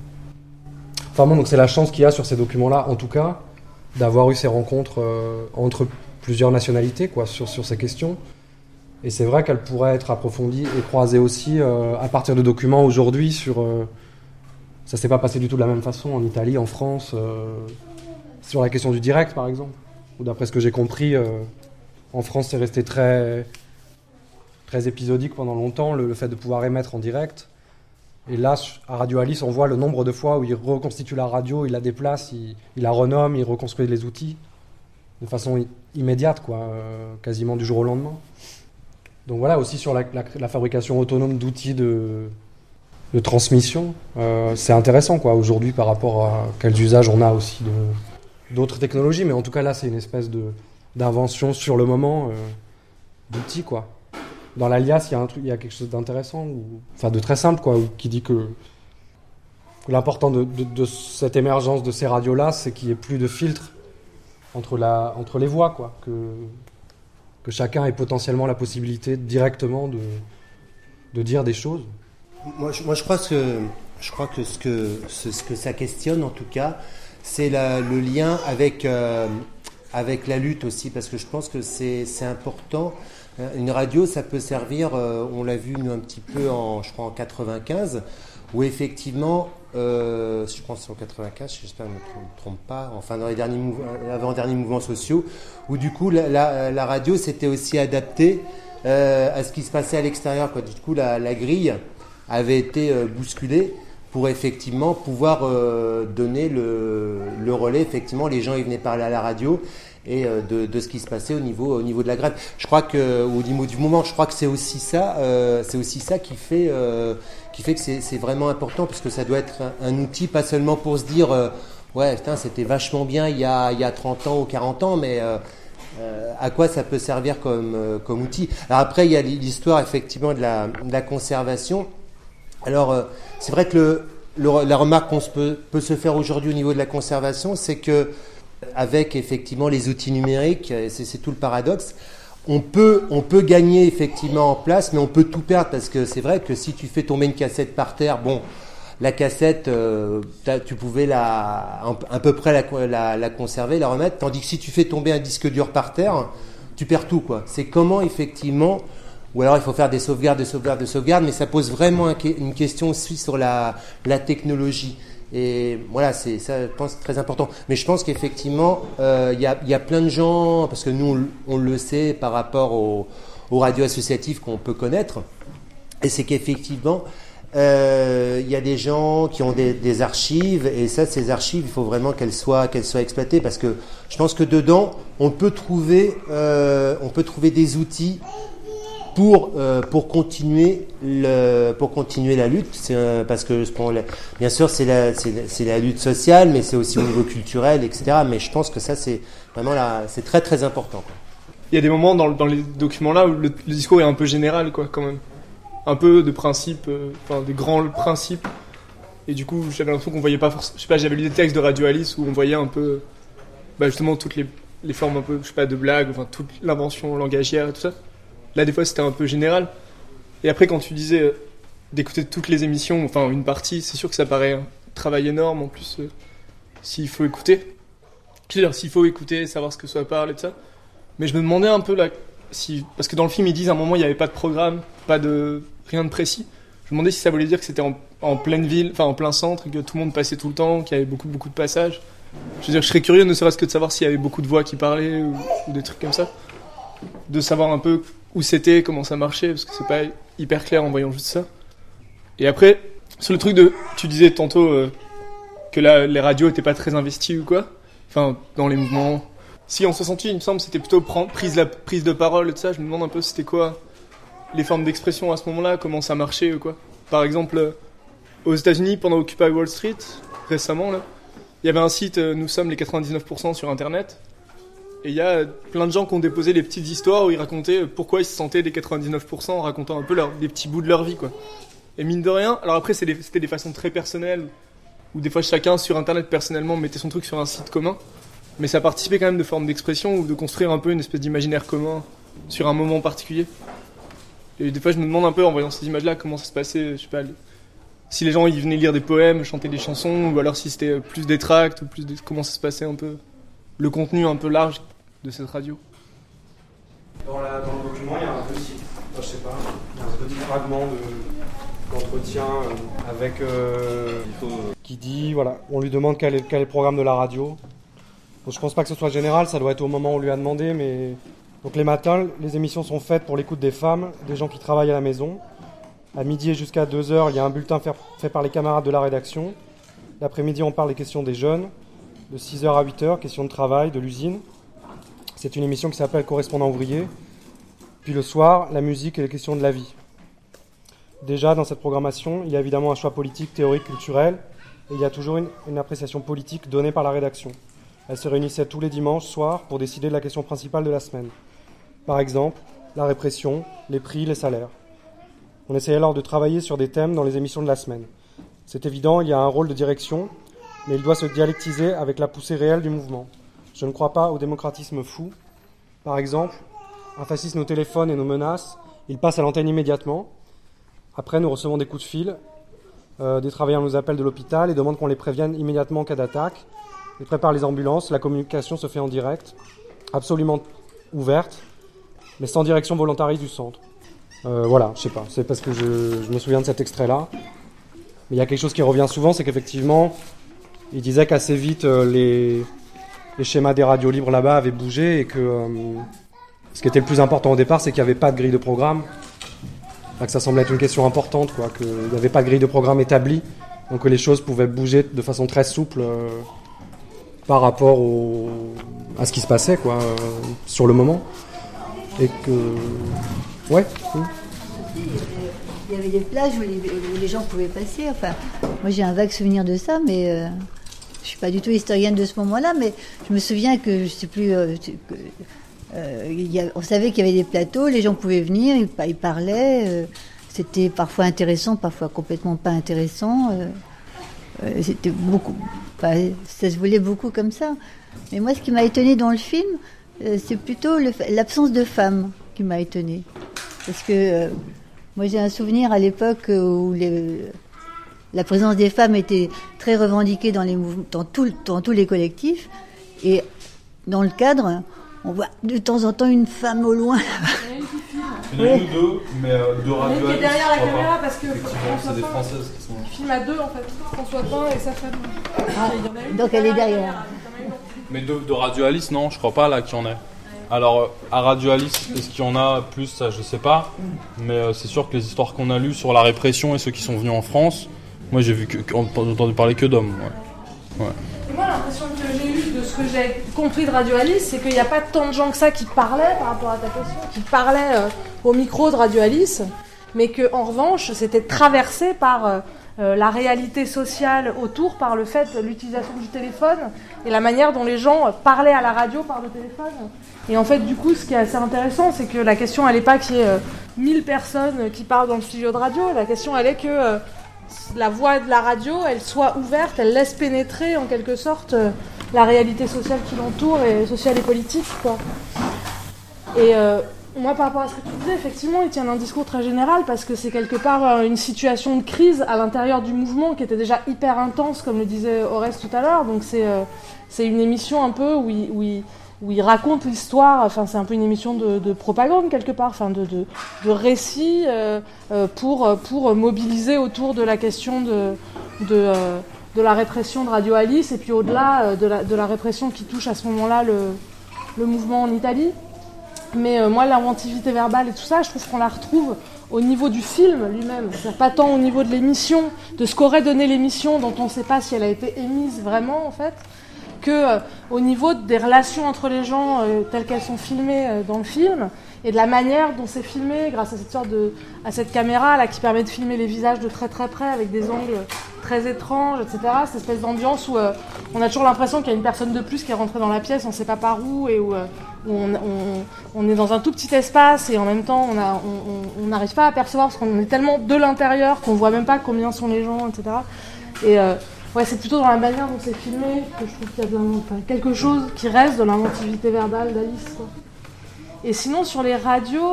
Enfin bon, donc c'est la chance qu'il y a sur ces documents-là, en tout cas, d'avoir eu ces rencontres entre plusieurs nationalités, quoi, sur ces questions. Et c'est vrai qu'elles pourraient être approfondies et croisées aussi à partir de documents aujourd'hui sur... ça s'est pas passé du tout de la même façon en Italie, en France, sur la question du direct, par exemple. Ou d'après ce que j'ai compris, en France, c'est resté très, très épisodique pendant longtemps, le fait de pouvoir émettre en direct. Et là, à Radio Alice, on voit le nombre de fois où il reconstitue la radio, il la déplace, il la renomme, il reconstruit les outils de façon immédiate, quoi, quasiment du jour au lendemain. Donc voilà, aussi sur la fabrication autonome d'outils de transmission, c'est intéressant, quoi, aujourd'hui, par rapport à quels usages on a aussi d'autres technologies, mais en tout cas là, c'est une espèce d'invention sur le moment d'outils, quoi. Dans l'Alias, il y a quelque chose d'intéressant, enfin de très simple, quoi, qui dit que l'important de cette émergence de ces radios-là, c'est qu'il n'y ait plus de filtre entre les voix, quoi, que chacun ait potentiellement la possibilité directement de dire des choses. Moi, je crois que ce que ça questionne, en tout cas, c'est le lien avec la lutte aussi, parce que je pense que c'est important. Une radio, ça peut servir, on l'a vu nous un petit peu je crois en 95, où effectivement, je pense en 95, j'espère que je ne me trompe pas, enfin dans les avant-derniers mouvements sociaux, où du coup la radio s'était aussi adaptée à ce qui se passait à l'extérieur, quoi. Du coup la grille avait été bousculée pour effectivement pouvoir donner le relais. Effectivement, les gens ils venaient parler à la radio et de ce qui se passait au niveau de la grève. Je crois que au niveau du moment, je crois que c'est aussi ça qui fait que c'est vraiment important, parce que ça doit être un outil, pas seulement pour se dire ouais putain c'était vachement bien il y a 30 ans ou 40 ans, mais à quoi ça peut servir comme outil. Alors après il y a l'histoire effectivement de la conservation. Alors c'est vrai que la remarque qu'on peut se faire aujourd'hui au niveau de la conservation, c'est que avec effectivement les outils numériques, c'est tout le paradoxe, on peut gagner effectivement en place, mais on peut tout perdre, parce que c'est vrai que si tu fais tomber une cassette par terre, bon, la cassette, tu pouvais à peu près la conserver, la remettre, tandis que si tu fais tomber un disque dur par terre, tu perds tout, quoi. C'est comment effectivement, ou alors il faut faire des sauvegardes, mais ça pose vraiment une question aussi sur la technologie. Et voilà, c'est ça, je pense, très important. Mais je pense qu'effectivement, il y a plein de gens, parce que nous, on le sait par rapport aux radios associatives qu'on peut connaître, et c'est qu'effectivement, il y a des gens qui ont des archives, et ça, ces archives, il faut vraiment qu'elles soient exploitées, parce que je pense que dedans, on peut trouver des outils pour continuer la lutte, parce que bien sûr c'est la lutte sociale, mais c'est aussi au niveau culturel, etc. Mais je pense que ça c'est vraiment c'est très très important, quoi. Il y a des moments dans les documents là où le discours est un peu général, quoi, quand même, un peu de principes, des grands principes. Et du coup j'avais l'impression qu'on voyait pas forcément, je sais pas, j'avais lu des textes de Radio Alice où on voyait un peu, justement toutes les formes un peu, je sais pas, de blagues, enfin toute l'invention langagière et tout ça. Là, des fois, c'était un peu général. Et après, quand tu disais d'écouter toutes les émissions, enfin une partie, c'est sûr que ça paraît un travail énorme. En plus, s'il faut écouter, savoir ce que ça parle et tout ça. Mais je me demandais un peu là, parce que dans le film ils disent à un moment il n'y avait pas de programme, rien de précis. Je me demandais si ça voulait dire que c'était en pleine ville, enfin en plein centre, et que tout le monde passait tout le temps, qu'il y avait beaucoup de passages. Je veux dire, je serais curieux ne serait-ce que de savoir s'il y avait beaucoup de voix qui parlaient ou des trucs comme ça. De savoir un peu où c'était, comment ça marchait, parce que c'est pas hyper clair en voyant juste ça. Et après, sur le truc tu disais tantôt que là, les radios étaient pas très investies ou quoi. Enfin, dans les mouvements. Si en 68, il me semble, c'était plutôt prise de parole et tout ça. Je me demande un peu c'était quoi les formes d'expression à ce moment-là, comment ça marchait ou quoi. Par exemple, aux États-Unis, pendant Occupy Wall Street, récemment, là, il y avait un site, nous sommes les 99% sur Internet, et il y a plein de gens qui ont déposé les petites histoires où ils racontaient pourquoi ils se sentaient les 99% en racontant un peu des petits bouts de leur vie, quoi. Et mine de rien, alors après c'était des façons très personnelles, où des fois chacun sur Internet personnellement mettait son truc sur un site commun, mais ça participait quand même de formes d'expression ou de construire un peu une espèce d'imaginaire commun sur un moment particulier. Et des fois, je me demande un peu, en voyant ces images-là, comment ça se passait, je sais pas, si les gens ils venaient lire des poèmes, chanter des chansons, ou alors si c'était plus des tracts, ou comment ça se passait un peu, le contenu un peu large de cette radio. Dans le document, il y a un petit, je sais pas, il y a un petit fragment d'entretien avec qui dit, voilà, on lui demande quel est le programme de la radio. Donc, je pense pas que ce soit général, ça doit être au moment où on lui a demandé, mais... Donc les matins, les émissions sont faites pour l'écoute des femmes, des gens qui travaillent à la maison. À midi et jusqu'à 2h, il y a un bulletin fait par les camarades de la rédaction. L'après-midi, on parle des questions des jeunes. De 6h à 8h, questions de travail, de l'usine. C'est une émission qui s'appelle Correspondant ouvrier. Puis le soir, la musique et les questions de la vie. Déjà, dans cette programmation, il y a évidemment un choix politique, théorique, culturel. Et il y a toujours une appréciation politique donnée par la rédaction. Elle se réunissait tous les dimanches soirs pour décider de la question principale de la semaine. Par exemple, la répression, les prix, les salaires. On essayait alors de travailler sur des thèmes dans les émissions de la semaine. C'est évident, il y a un rôle de direction, mais il doit se dialectiser avec la poussée réelle du mouvement. Je ne crois pas au démocratisme fou. Par exemple, un fasciste nous téléphone et nous menace, il passe à l'antenne immédiatement. Après, nous recevons des coups de fil, des travailleurs nous appellent de l'hôpital et demandent qu'on les prévienne immédiatement en cas d'attaque. Ils préparent les ambulances, la communication se fait en direct, absolument ouverte, mais sans direction volontariste du centre. Voilà, je sais pas, c'est parce que je me souviens de cet extrait-là. Mais il y a quelque chose qui revient souvent, c'est qu'effectivement, il disait qu'assez vite, les schémas des radios libres là-bas avaient bougé et que ce qui était le plus important au départ, c'est qu'il n'y avait pas de grille de programme. Enfin, que ça semblait être une question importante, quoi, qu'il n'y avait pas de grille de programme établie, donc que les choses pouvaient bouger de façon très souple par rapport à ce qui se passait, quoi, sur le moment. Et que... Ouais. Il y avait des plages où les gens pouvaient passer. Enfin, moi j'ai un vague souvenir de ça, mais je suis pas du tout historienne de ce moment-là, mais je me souviens que je sais plus. On savait qu'il y avait des plateaux, les gens pouvaient venir, ils parlaient. C'était parfois intéressant, parfois complètement pas intéressant. C'était beaucoup. Enfin, ça se voulait beaucoup comme ça. Mais moi, ce qui m'a étonnée dans le film, c'est plutôt l'absence de femmes qui m'a étonnée. Parce que moi, j'ai un souvenir à l'époque où la présence des femmes était très revendiquée dans tous les collectifs. Et dans le cadre, on voit de temps en temps une femme au loin. Il y en a une ou deux, mais deux radioalistes. Qui est derrière la caméra parce que c'est des Françaises qui sont. Il filme à deux en fait, François Pain et sa femme. Donc elle est derrière. Mais de radioalistes, non, je crois pas là qu'il y en ait. Alors à radioalistes, est-ce qu'il y en a plus, ça je sais pas. Mais c'est sûr que les histoires qu'on a lues sur la répression et ceux qui sont venus en France, moi j'ai entendu parler que d'hommes. Ouais. Moi l'impression que j'ai eue de ce que j'ai compris de Radio Alice, c'est qu'il n'y a pas tant de gens que ça qui parlaient par rapport à ta question, qui parlaient au micro de Radio Alice, mais qu'en revanche c'était traversé par la réalité sociale autour, par le fait de l'utilisation du téléphone et la manière dont les gens parlaient à la radio par le téléphone. Et en fait, du coup, ce qui est assez intéressant, c'est que la question, elle n'est pas qu'il y ait 1000 personnes qui parlent dans le studio de radio. La question, elle est que la voix de la radio, elle soit ouverte, elle laisse pénétrer, en quelque sorte, la réalité sociale qui l'entoure, et sociale et politique, quoi. Et moi, par rapport à ce que tu disais, effectivement, ils tiennent un discours très général, parce que c'est quelque part une situation de crise à l'intérieur du mouvement qui était déjà hyper intense, comme le disait Oreste tout à l'heure. Donc c'est une émission un peu où où il raconte l'histoire. Enfin, c'est un peu une émission de propagande quelque part, enfin de récit pour mobiliser autour de la question de la répression de Radio Alice et puis au-delà de la répression qui touche à ce moment-là le mouvement en Italie. Mais moi, l'inventivité verbale et tout ça, je trouve qu'on la retrouve au niveau du film lui-même. C'est-à-dire pas tant au niveau de l'émission, de ce qu'aurait donné l'émission, dont on ne sait pas si elle a été émise vraiment, en fait, que au niveau des relations entre les gens telles qu'elles sont filmées dans le film, et de la manière dont c'est filmé grâce à cette caméra là qui permet de filmer les visages de très très près avec des angles très étranges, etc. Cette espèce d'ambiance où on a toujours l'impression qu'il y a une personne de plus qui est rentrée dans la pièce, on ne sait pas par où, et où on est dans un tout petit espace et en même temps on n'arrive pas à percevoir parce qu'on est tellement de l'intérieur qu'on ne voit même pas combien sont les gens, etc. Et ouais, c'est plutôt dans la manière dont c'est filmé que je trouve qu'il y a quelque chose qui reste de l'inventivité verbale d'Alice, quoi. Et sinon, sur les radios,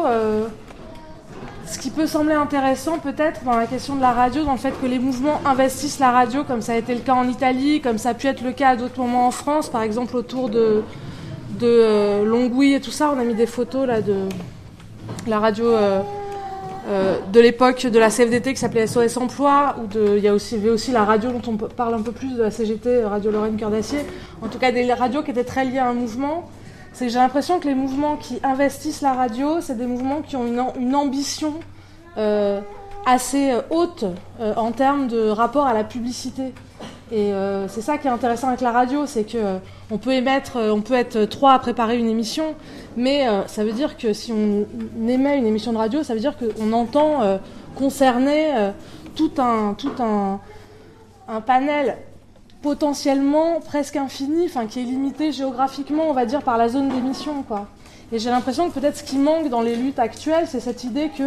ce qui peut sembler intéressant peut-être dans la question de la radio, dans le fait que les mouvements investissent la radio, comme ça a été le cas en Italie, comme ça a pu être le cas à d'autres moments en France, par exemple autour de Longwy et tout ça, on a mis des photos là de la radio de l'époque de la CFDT qui s'appelait SOS Emploi, il y avait aussi la radio dont on parle un peu plus de la CGT, Radio Lorraine Cœur d'Acier, en tout cas des radios qui étaient très liées à un mouvement. C'est que j'ai l'impression que les mouvements qui investissent la radio, c'est des mouvements qui ont une ambition assez haute en termes de rapport à la publicité. Et c'est ça qui est intéressant avec la radio, c'est que on peut être 3 à préparer une émission, mais ça veut dire que si on émet une émission de radio, ça veut dire qu'on entend concerner tout un panel potentiellement presque infini, enfin qui est limité géographiquement, on va dire, par la zone d'émission, quoi. Et j'ai l'impression que peut-être ce qui manque dans les luttes actuelles, c'est cette idée que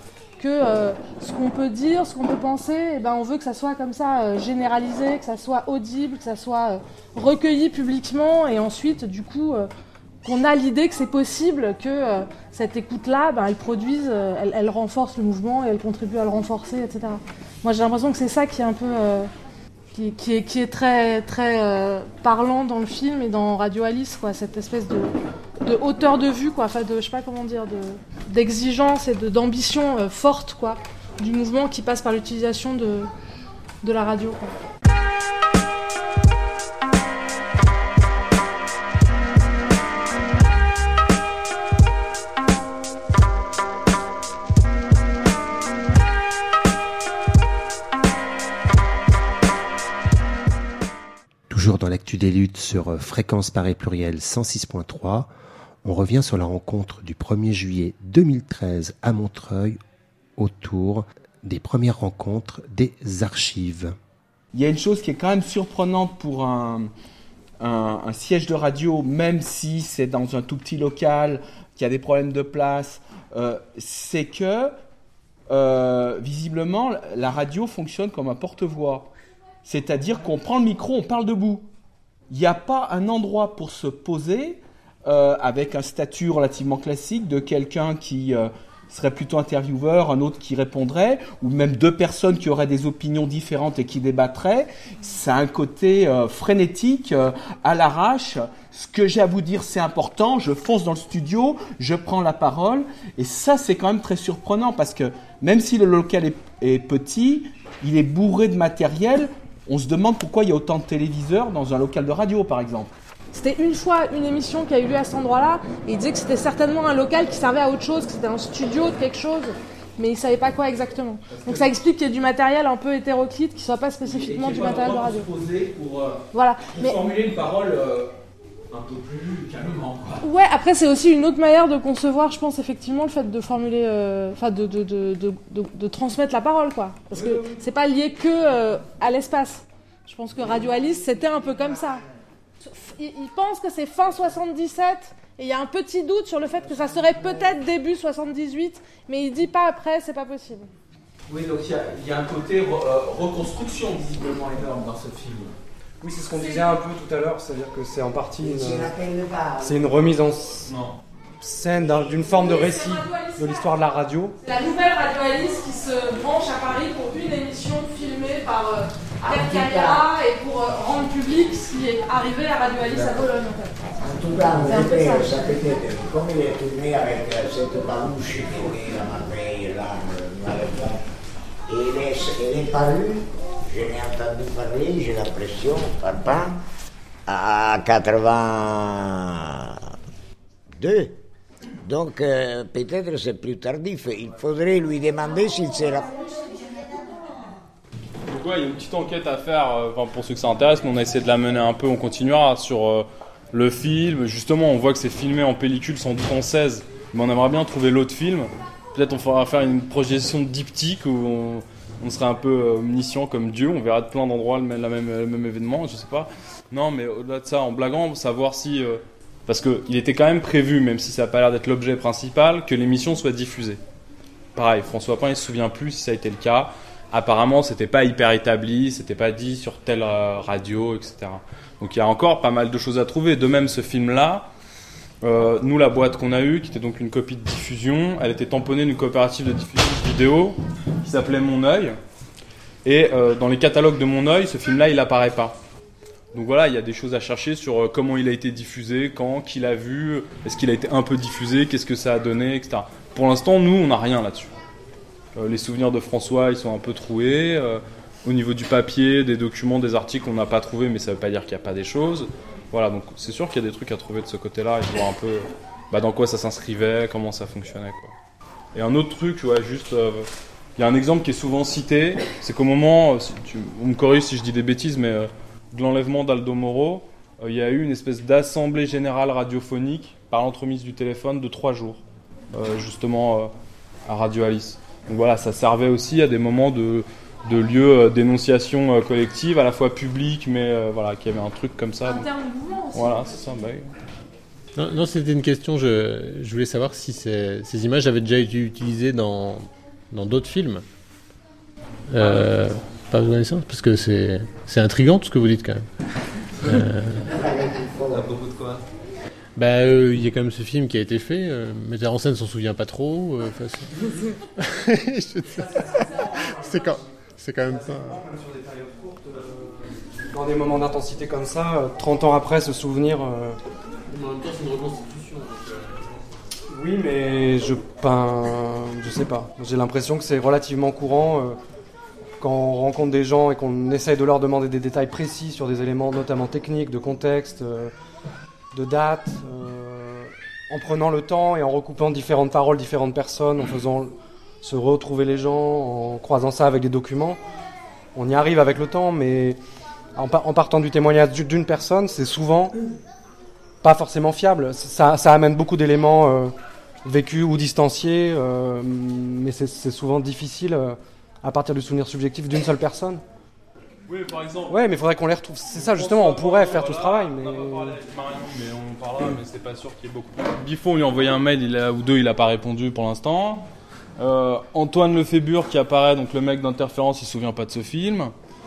ce qu'on peut dire, ce qu'on peut penser, eh ben on veut que ça soit comme ça généralisé, que ça soit audible, que ça soit recueilli publiquement, et ensuite du coup qu'on a l'idée que c'est possible que cette écoute-là, ben, elle produise, elle renforce le mouvement et elle contribue à le renforcer, etc. Moi j'ai l'impression que c'est ça qui est un peu qui est très très parlant dans le film et dans Radio Alice, quoi, cette espèce de hauteur de vue, quoi, enfin je sais pas comment dire, d'exigence et d'ambition forte, quoi, du mouvement qui passe par l'utilisation de la radio, quoi. Toujours dans l'actu des luttes sur Fréquence Paris Pluriel 106.3, on revient sur la rencontre du 1er juillet 2013 à Montreuil autour des premières rencontres des archives. Il y a une chose qui est quand même surprenante pour un siège de radio, même si c'est dans un tout petit local, qu'il y a des problèmes de place, c'est que visiblement la radio fonctionne comme un porte-voix. C'est-à-dire qu'on prend le micro, on parle debout. Il n'y a pas un endroit pour se poser avec un statut relativement classique de quelqu'un qui serait plutôt intervieweur, un autre qui répondrait, ou même 2 personnes qui auraient des opinions différentes et qui débattraient. Ça a un côté frénétique, à l'arrache. Ce que j'ai à vous dire, c'est important. Je fonce dans le studio, je prends la parole. Et ça, c'est quand même très surprenant parce que même si le local est petit, il est bourré de matériel. On se demande pourquoi il y a autant de téléviseurs dans un local de radio, par exemple. C'était une fois une émission qui a eu lieu à cet endroit-là, et il disait que c'était certainement un local qui servait à autre chose, que c'était un studio de quelque chose, mais il ne savait pas quoi exactement. Donc ça explique qu'il y ait du matériel un peu hétéroclite, qui ne soit pas spécifiquement du matériel de radio. Voilà. Pour formuler une parole un peu plus calmement, quoi. Ouais, après c'est aussi une autre manière de concevoir, je pense, effectivement, le fait de formuler, de transmettre la parole, quoi. Parce que c'est pas lié que à l'espace. Je pense que Radio Alice, c'était un peu comme ça. Il pense que c'est fin 77, et il y a un petit doute sur le fait que ça serait peut-être début 78, mais il dit pas après, c'est pas possible. Oui, donc il y a un côté reconstruction visiblement énorme dans ce film. Oui, c'est ce qu'on disait un peu tout à l'heure, c'est-à-dire que c'est en partie c'est une remise en scène d'une forme de récit de l'histoire de la radio. C'est la nouvelle Radio Alice qui se branche à Paris pour une émission filmée par caméra et pour rendre public ce qui est arrivé à Radio Alice à Bologne en fait. En tout cas, ça peut être, comme il est tourné avec cette balouche qui est la merveille, elle est parue, je l'ai entendu parler, j'ai l'impression, papa, à 82. Donc peut-être c'est plus tardif, il faudrait lui demander s'il sera... Donc ouais, il y a une petite enquête à faire, pour ceux que ça intéresse, mais on a essayé de la mener un peu, on continuera sur le film. Justement, on voit que c'est filmé en pellicule, sans doute en 16, mais on aimerait bien trouver l'autre film. Peut-être on fera faire une projection de diptyque où on serait un peu omniscient comme Dieu, on verra de plein d'endroits le même événement, je sais pas. Non, mais au-delà de ça, en blaguant, savoir si... parce qu'il était quand même prévu, même si ça n'a pas l'air d'être l'objet principal, que l'émission soit diffusée. Pareil, François Pin, il se souvient plus si ça a été le cas. Apparemment, c'était pas hyper établi, c'était pas dit sur telle radio, etc. Donc il y a encore pas mal de choses à trouver. De même, ce film-là, nous, la boîte qu'on a eue, qui était donc une copie de diffusion, elle était tamponnée d'une coopérative de diffusion vidéo qui s'appelait Mon Œil. Et dans les catalogues de Mon Œil, ce film-là, il apparaît pas. Donc voilà, il y a des choses à chercher sur comment il a été diffusé, quand, qui l'a vu, est-ce qu'il a été un peu diffusé, qu'est-ce que ça a donné, etc. Pour l'instant, nous, on n'a rien là-dessus. Les souvenirs de François, ils sont un peu troués. Au niveau du papier, des documents, des articles, on n'a pas trouvé, mais ça ne veut pas dire qu'il n'y a pas des choses. Voilà, donc c'est sûr qu'il y a des trucs à trouver de ce côté-là et de voir un peu dans quoi ça s'inscrivait, comment ça fonctionnait, quoi. Et un autre truc, ouais, juste... il y a un exemple qui est souvent cité, c'est qu'au moment, on me corrige si je dis des bêtises, mais de l'enlèvement d'Aldo Moro, il y a eu une espèce d'assemblée générale radiophonique par l'entremise du téléphone de 3 jours, justement à Radio Alice. Donc voilà, ça servait aussi à des moments de lieu d'énonciation collective, à la fois public, mais voilà, qu'il y avait un truc comme ça. Donc, voilà, c'est ça. Bah, oui. Non, c'était une question. Je voulais savoir si ces images avaient déjà été utilisées dans d'autres films. Pas besoin de sens, parce que c'est intriguant tout ce que vous dites quand même. À propos de quoi ? Il y a quand même ce film qui a été fait. Metteur en scène s'en souvient pas trop. C'est quand même pas. Dans des moments d'intensité comme ça, 30 ans après, se souvenir. En même temps, c'est une reconstitution. Oui, mais je sais pas. J'ai l'impression que c'est relativement courant quand on rencontre des gens et qu'on essaye de leur demander des détails précis sur des éléments notamment techniques, de contexte, de date, en prenant le temps et en recoupant différentes paroles, différentes personnes, en faisant se retrouver les gens, en croisant ça avec des documents. On y arrive avec le temps, mais en partant du témoignage d'une personne, c'est souvent pas forcément fiable. Ça amène beaucoup d'éléments vécus ou distanciés, mais c'est souvent difficile à partir du souvenir subjectif d'une seule personne. Oui, par exemple. Ouais, mais il faudrait qu'on les retrouve. C'est ça, justement, on pourrait faire tout ce travail. On va parler avec Marion, mais on parlera, mais c'est pas sûr qu'il y ait beaucoup. Biffon lui a envoyé un mail, ou deux, il n'a pas répondu pour l'instant. Antoine Lefébure qui apparaît, donc le mec d'Interférence, il se souvient pas de ce film.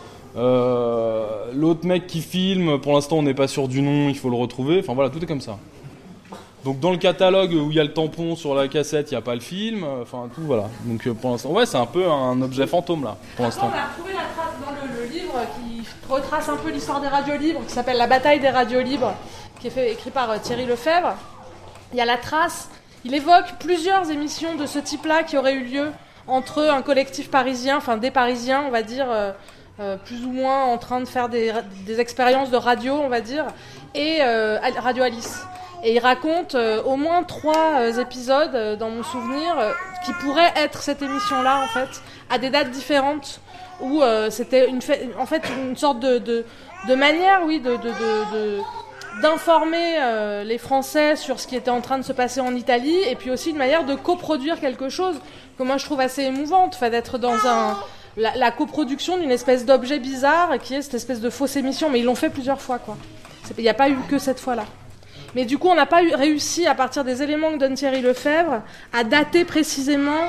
L'autre mec qui filme, pour l'instant on n'est pas sûr du nom, il faut le retrouver. Enfin voilà, tout est comme ça. Donc dans le catalogue où il y a le tampon sur la cassette, il n'y a pas le film. Enfin tout, voilà. Donc pour l'instant, ouais, c'est un peu un objet fantôme là, pour l'instant. On a retrouvé la trace dans le livre qui retrace un peu l'histoire des radios libres, qui s'appelle La bataille des radios libres, qui est écrit par Thierry Lefebvre. Il y a la trace. Il évoque plusieurs émissions de ce type-là qui auraient eu lieu entre un collectif parisien, enfin des Parisiens, on va dire, plus ou moins en train de faire des expériences de radio, on va dire, et Radio Alice. Et il raconte au moins 3 épisodes, dans mon souvenir, qui pourraient être cette émission-là, en fait, à des dates différentes, où c'était une sorte de manière, oui, d'informer les Français sur ce qui était en train de se passer en Italie, et puis aussi une manière de coproduire quelque chose que moi je trouve assez émouvante, d'être dans la coproduction d'une espèce d'objet bizarre qui est cette espèce de fausse émission, mais ils l'ont fait plusieurs fois, quoi. Il n'y a pas eu que cette fois-là. Mais du coup, on n'a pas réussi, à partir des éléments que donne Thierry Lefebvre, à dater précisément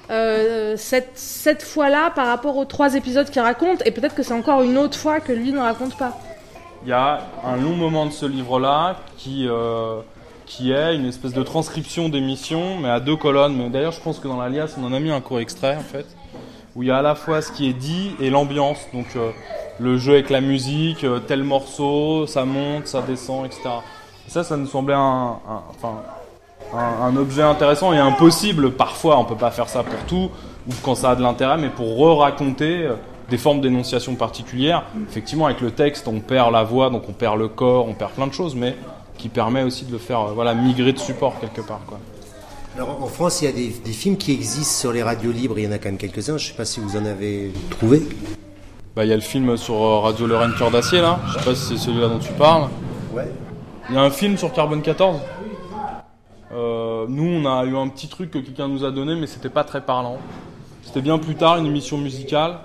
cette fois-là par rapport aux 3 épisodes qu'il raconte, et peut-être que c'est encore une autre fois que lui ne raconte pas. Il y a un long moment de ce livre-là qui est une espèce de transcription d'émission, mais à 2 colonnes. Mais d'ailleurs, je pense que dans l'alias, on en a mis un court extrait, en fait, où il y a à la fois ce qui est dit et l'ambiance. Donc, le jeu avec la musique, tel morceau, ça monte, ça descend, etc. Et ça nous semblait un objet intéressant et impossible. Parfois, on peut pas faire ça pour tout, ou quand ça a de l'intérêt, mais pour re-raconter des formes d'énonciation particulières. Effectivement, avec le texte, on perd la voix, donc on perd le corps, on perd plein de choses, mais qui permet aussi de le faire migrer de support quelque part, quoi. Alors en France, il y a des films qui existent sur les radios libres, il y en a quand même quelques-uns, je ne sais pas si vous en avez trouvé. Il y a le film sur Radio Lorraine Cœur d'Acier, là, je ne sais pas si c'est celui-là dont tu parles. Ouais. Il y a un film sur Carbone 14. Nous, on a eu un petit truc que quelqu'un nous a donné, mais c'était pas très parlant. C'était bien plus tard, une émission musicale.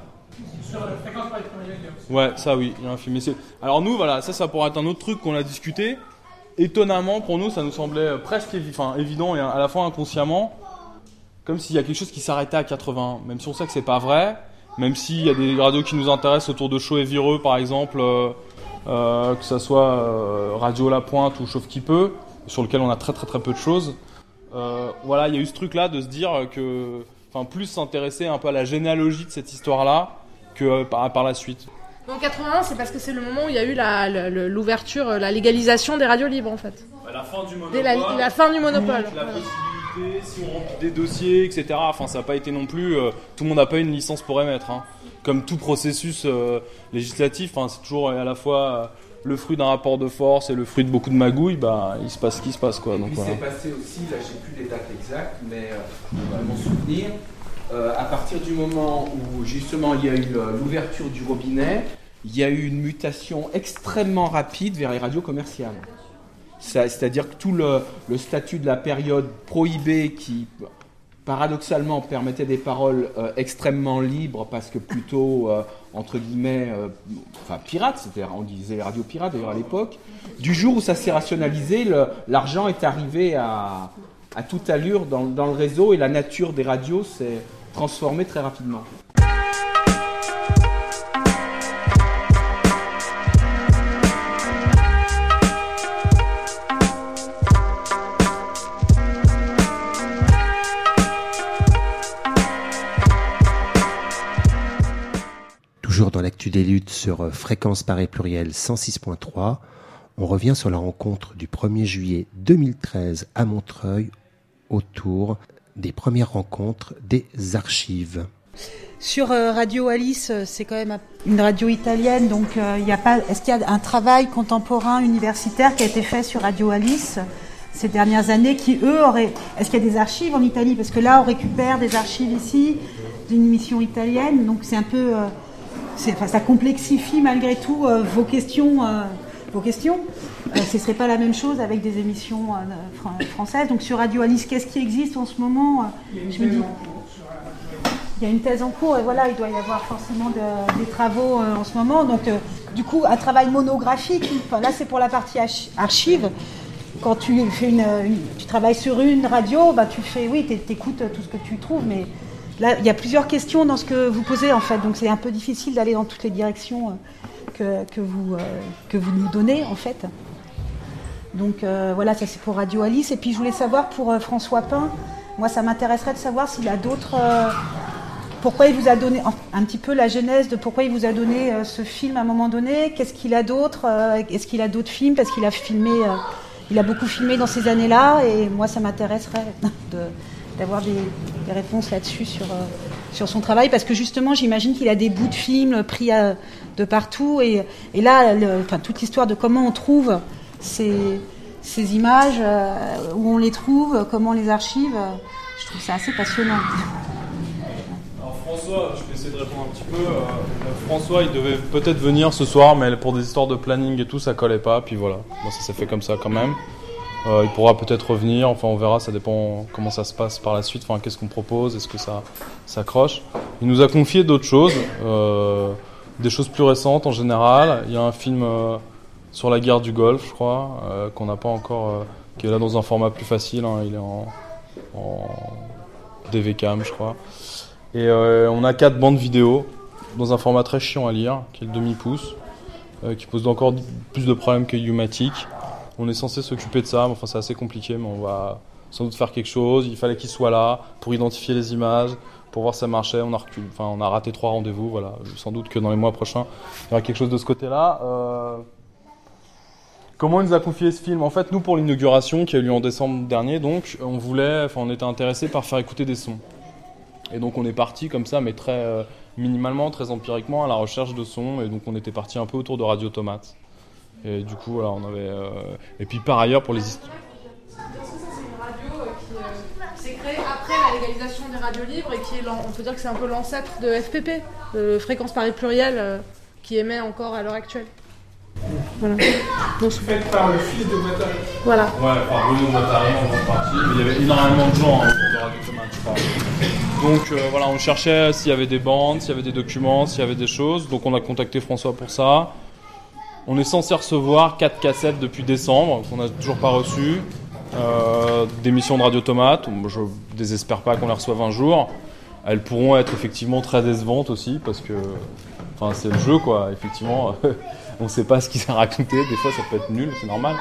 Ouais, ça oui, il y a un film. Alors nous, voilà, ça pourrait être un autre truc qu'on a discuté. Étonnamment, pour nous, ça nous semblait presque évident et à la fois inconsciemment, comme s'il y a quelque chose qui s'arrêtait à 80, même si on sait que c'est pas vrai, même s'il y a des radios qui nous intéressent autour de Chaud et Vireux, par exemple, que ça soit Radio La Pointe ou Chauve qui peut, sur lequel on a très très très peu de choses. Il y a eu ce truc-là de se dire que, plus s'intéresser un peu à la généalogie de cette histoire-là que par la suite. En 81, c'est parce que c'est le moment où il y a eu l'ouverture, la légalisation des radios libres, en fait. La fin du monopole. La fin du monopole. La possibilité, si on remplit des dossiers, etc. Ça n'a pas été non plus... tout le monde n'a pas une licence pour émettre. Hein. Comme tout processus législatif, c'est toujours à la fois le fruit d'un rapport de force et le fruit de beaucoup de magouilles. Il se passe ce qui se passe, quoi. Donc, il s'est passé aussi, là j'ai plus les dates exactes, mais de mon souvenir... à partir du moment où justement il y a eu l'ouverture du robinet, il y a eu une mutation extrêmement rapide vers les radios commerciales. C'est-à-dire que tout le statut de la période prohibée qui paradoxalement permettait des paroles extrêmement libres parce que plutôt entre guillemets pirates, c'est-à-dire on disait les radios pirates d'ailleurs à l'époque, du jour où ça s'est rationalisé, l'argent est arrivé à toute allure dans le réseau et la nature des radios s'est transformée très rapidement. Toujours dans l'actu des luttes sur Fréquence Paris Pluriel 106.3, on revient sur la rencontre du 1er juillet 2013 à Montreuil autour des premières rencontres des archives. Sur Radio Alice, c'est quand même une radio italienne, donc est-ce qu'il y a un travail contemporain universitaire qui a été fait sur Radio Alice ces dernières années est-ce qu'il y a des archives en Italie? Parce que là, on récupère des archives ici d'une mission italienne, donc c'est un peu... ça complexifie malgré tout vos questions. Ce ne serait pas la même chose avec des émissions françaises. Donc sur Radio Alice, qu'est-ce qui existe en ce moment? Je me dis, il y a une thèse en cours et voilà, il doit y avoir forcément des travaux en ce moment. Donc du coup, un travail monographique. Là, c'est pour la partie archive. Quand tu fais tu travailles sur une radio, t'écoutes tout ce que tu trouves, mais là, il y a plusieurs questions dans ce que vous posez en fait. Donc c'est un peu difficile d'aller dans toutes les directions que vous nous donnez en fait. Donc ça c'est pour Radio Alice. Et puis je voulais savoir pour François Pin, moi ça m'intéresserait de savoir s'il a d'autres... pourquoi il vous a donné un petit peu la genèse de pourquoi il vous a donné ce film à un moment donné. Qu'est-ce qu'il a d'autre? Est-ce qu'il a d'autres films? Parce qu'il a filmé, il a beaucoup filmé dans ces années-là. Et moi ça m'intéresserait d'avoir des réponses là-dessus sur son travail. Parce que justement j'imagine qu'il a des bouts de films pris de partout. Et là, toute l'histoire de comment on trouve ces images, où on les trouve, comment on les archive, je trouve ça assez passionnant. Alors François, je vais essayer de répondre un petit peu. François, il devait peut-être venir ce soir, mais pour des histoires de planning et tout, ça collait pas. Puis voilà, ça s'est fait comme ça quand même. Il pourra peut-être revenir, on verra, ça dépend comment ça se passe par la suite, qu'est-ce qu'on propose, est-ce que ça s'accroche. Il nous a confié d'autres choses, des choses plus récentes en général. Il y a un film sur la guerre du Golfe, je crois, qu'on n'a pas encore, qui est là dans un format plus facile, il est en DVCAM, je crois. Et on a 4 bandes vidéo dans un format très chiant à lire, qui est le demi-pouce, qui pose encore plus de problèmes que U-Matic. On est censé s'occuper de ça, mais c'est assez compliqué, mais on va sans doute faire quelque chose. Il fallait qu'il soit là pour identifier les images, pour voir si ça marchait. On a raté 3 rendez-vous. Voilà. Sans doute que dans les mois prochains, il y aura quelque chose de ce côté-là. Comment il nous a confié ce film ? En fait, nous, pour l'inauguration qui a eu lieu en décembre dernier, donc, on était intéressés par faire écouter des sons. Et donc, on est parti comme ça, mais très minimalement, très empiriquement, à la recherche de sons. Et donc, on était parti un peu autour de Radio Tomate. Et du coup, voilà, on avait. Et puis, par ailleurs, pour les histoires. C'est une radio qui s'est créée après la légalisation des radios libres et qui est, on peut dire que c'est un peu l'ancêtre de FPP, de Fréquence Paris Pluriel, qui émet encore à l'heure actuelle. Voilà. Donc, fait par le fils de Guattari. Voilà. Ouais, par Bruno Guattari en grande partie, mais il y avait énormément de gens autour de Radio Tomate, je crois. Donc voilà, on cherchait s'il y avait des bandes, s'il y avait des documents, s'il y avait des choses. Donc on a contacté François pour ça. On est censé recevoir 4 cassettes depuis décembre, qu'on n'a toujours pas reçues, d'émissions de Radio Tomate. Je désespère pas qu'on les reçoive un jour. Elles pourront être effectivement très décevantes aussi, parce que c'est le jeu, quoi, effectivement. On ne sait pas ce qu'il s'est raconté, des fois ça peut être nul, c'est normal.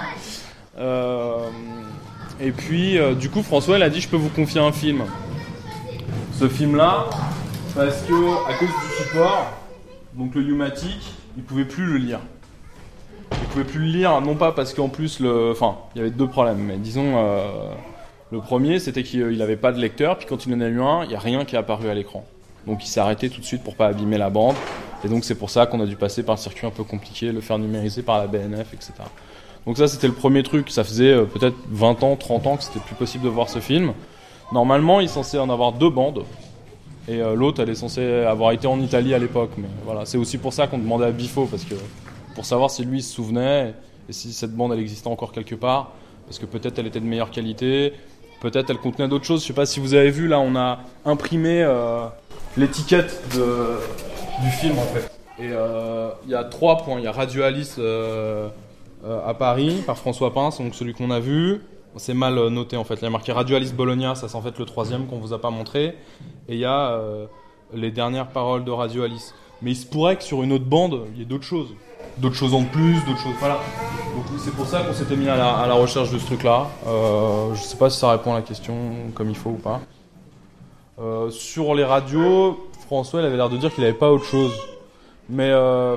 Et puis, du coup, François, il a dit, je peux vous confier un film. Ce film-là, parce que à cause du support, donc le U-matic, il ne pouvait plus le lire. Il ne pouvait plus le lire, non pas parce qu'en plus, il y avait 2 problèmes, mais disons, le premier, c'était qu'il n'avait pas de lecteur, puis quand il en a eu un, il n'y a rien qui est apparu à l'écran. Donc il s'est arrêté tout de suite pour ne pas abîmer la bande. Et donc c'est pour ça qu'on a dû passer par le circuit un peu compliqué, le faire numériser par la BNF, etc. Donc ça c'était le premier truc, ça faisait peut-être 20 ans, 30 ans que c'était plus possible de voir ce film. Normalement il est censé en avoir 2 bandes, et l'autre elle est censée avoir été en Italie à l'époque. Mais voilà, c'est aussi pour ça qu'on demandait à Bifo, parce que pour savoir si lui se souvenait, et si cette bande elle existait encore quelque part, parce que peut-être elle était de meilleure qualité, peut-être elle contenait d'autres choses. Je sais pas si vous avez vu, là on a imprimé l'étiquette du film en fait. Et il y a 3 points. Il y a Radio Alice à Paris par François Pince, donc celui qu'on a vu. C'est mal noté en fait. Il y a marqué Radio Alice Bologna, ça c'est en fait le 3e qu'on vous a pas montré. Et il y a les dernières paroles de Radio Alice. Mais il se pourrait que sur une autre bande, il y ait d'autres choses. D'autres choses en plus, d'autres choses. Voilà. Donc c'est pour ça qu'on s'était mis à la recherche de ce truc-là. Je sais pas si ça répond à la question comme il faut ou pas. Sur les radios, François il avait l'air de dire qu'il n'avait pas autre chose. Mais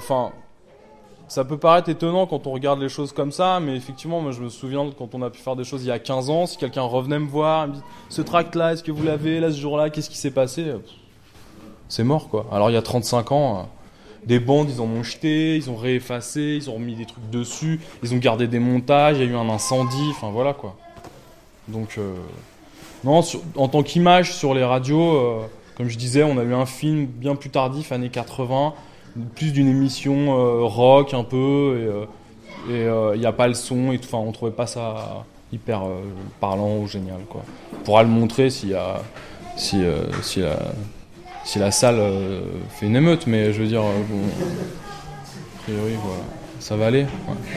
ça peut paraître étonnant quand on regarde les choses comme ça, mais effectivement, moi je me souviens quand on a pu faire des choses il y a 15 ans, si quelqu'un revenait me voir, il me dit ce tract-là, est-ce que vous l'avez, là ce jour-là, qu'est-ce qui s'est passé ? C'est mort quoi. Alors il y a 35 ans, des bandes ils en ont jeté, ils ont réeffacé, ils ont remis des trucs dessus, ils ont gardé des montages, il y a eu un incendie, enfin voilà quoi. Donc, non, en tant qu'image sur les radios, comme je disais, on a eu un film bien plus tardif, années 80, plus d'une émission rock un peu, et il n'y a pas le son, et tout, enfin, on trouvait pas ça hyper parlant ou génial, quoi. On pourra le montrer si la salle fait une émeute, mais je veux dire, bon, a priori, voilà, ça va aller.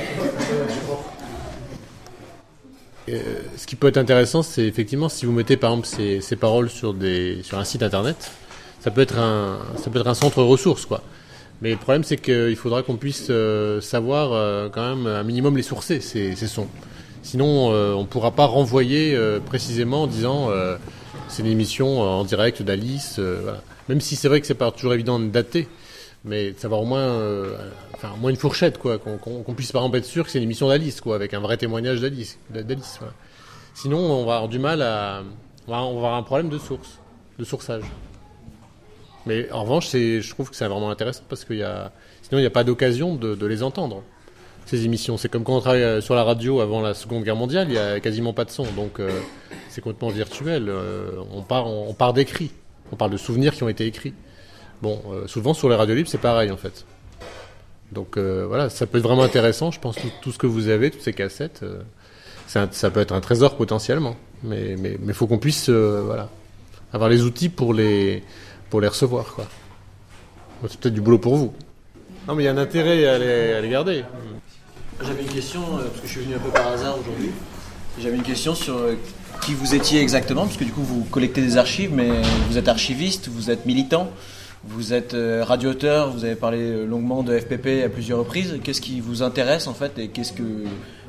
Ouais. Ce qui peut être intéressant, c'est effectivement si vous mettez par exemple ces paroles sur un site internet, ça peut être un centre ressources, quoi. Mais le problème, c'est qu'il faudra qu'on puisse savoir quand même un minimum les sourcer, ces sons. Sinon, on ne pourra pas renvoyer précisément en disant c'est une émission en direct d'Alice. Voilà. Même si c'est vrai que c'est pas toujours évident de dater, mais de savoir au moins, au moins une fourchette, quoi, qu'on puisse par exemple être sûr que c'est une émission d'Alice, quoi, avec un vrai témoignage d'Alice. Voilà. Sinon, on va avoir du mal on va avoir un problème de sourçage. Mais en revanche, je trouve que c'est vraiment intéressant parce sinon il n'y a pas d'occasion de les entendre, ces émissions. C'est comme quand on travaille sur la radio avant la Seconde Guerre mondiale, il n'y a quasiment pas de son, donc c'est complètement virtuel. On part d'écrits, on parle de souvenirs qui ont été écrits. Bon, souvent sur les radios libres, c'est pareil en fait. Donc voilà, ça peut être vraiment intéressant, je pense, tout ce que vous avez, toutes ces cassettes, ça peut être un trésor potentiellement. Mais faut qu'on puisse avoir les outils pour les recevoir, quoi. C'est peut-être du boulot pour vous. Non, mais il y a un intérêt à les garder. J'avais une question, parce que je suis venu un peu par hasard aujourd'hui. J'avais une question sur qui vous étiez exactement, parce que du coup vous collectez des archives, mais vous êtes archiviste, vous êtes militant, vous êtes radio-auteur, vous avez parlé longuement de FPP à plusieurs reprises. Qu'est-ce qui vous intéresse en fait, et qu'est-ce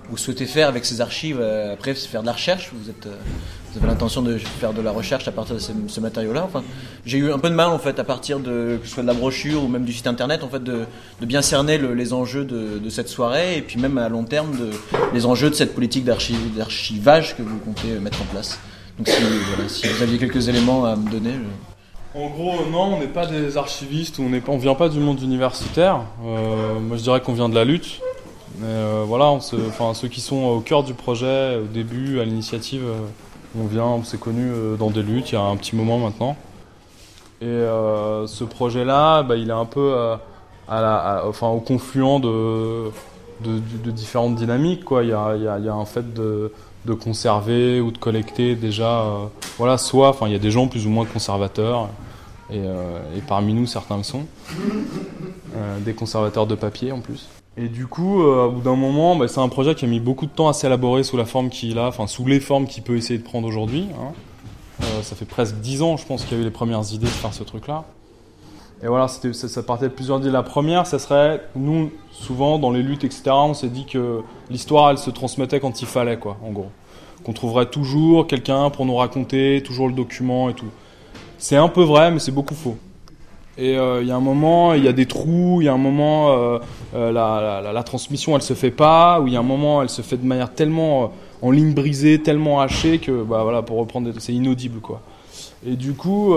vous souhaitez faire avec ces archives. Après, c'est faire de la recherche. Vous avez l'intention de faire de la recherche à partir de ce matériau-là. Enfin, j'ai eu un peu de mal en fait à partir que ce soit de la brochure ou même du site internet en fait de bien cerner les enjeux de cette soirée et puis même à long terme les enjeux de cette politique d'archivage que vous comptez mettre en place. Donc si vous aviez quelques éléments à me donner. En gros, non, on n'est pas des archivistes, on vient pas du monde universitaire. Moi, je dirais qu'on vient de la lutte. Mais voilà, ceux qui sont au cœur du projet, au début, à l'initiative, on s'est connus dans des luttes il y a un petit moment maintenant. Et ce projet-là, il est un peu au confluent de différentes dynamiques, quoi. Il y a un fait de conserver ou de collecter déjà, soit, il y a des gens plus ou moins conservateurs, et parmi nous certains le sont, des conservateurs de papier en plus. Et du coup, au bout d'un moment, c'est un projet qui a mis beaucoup de temps à s'élaborer sous la forme qu'il a, sous les formes qu'il peut essayer de prendre aujourd'hui. Ça fait presque 10 ans, je pense, qu'il y a eu les premières idées de faire ce truc-là. Et voilà, ça partait de plusieurs idées. La première, ça serait, nous, souvent, dans les luttes, etc., on s'est dit que l'histoire, elle se transmettait quand il fallait, quoi, en gros. Qu'on trouverait toujours quelqu'un pour nous raconter, toujours le document et tout. C'est un peu vrai, mais c'est beaucoup faux. Et il y a un moment, il y a des trous, il y a un moment, la transmission, elle se fait pas, ou il y a un moment, elle se fait de manière tellement en ligne brisée, tellement hachée que, pour reprendre, c'est inaudible, quoi. Et du coup,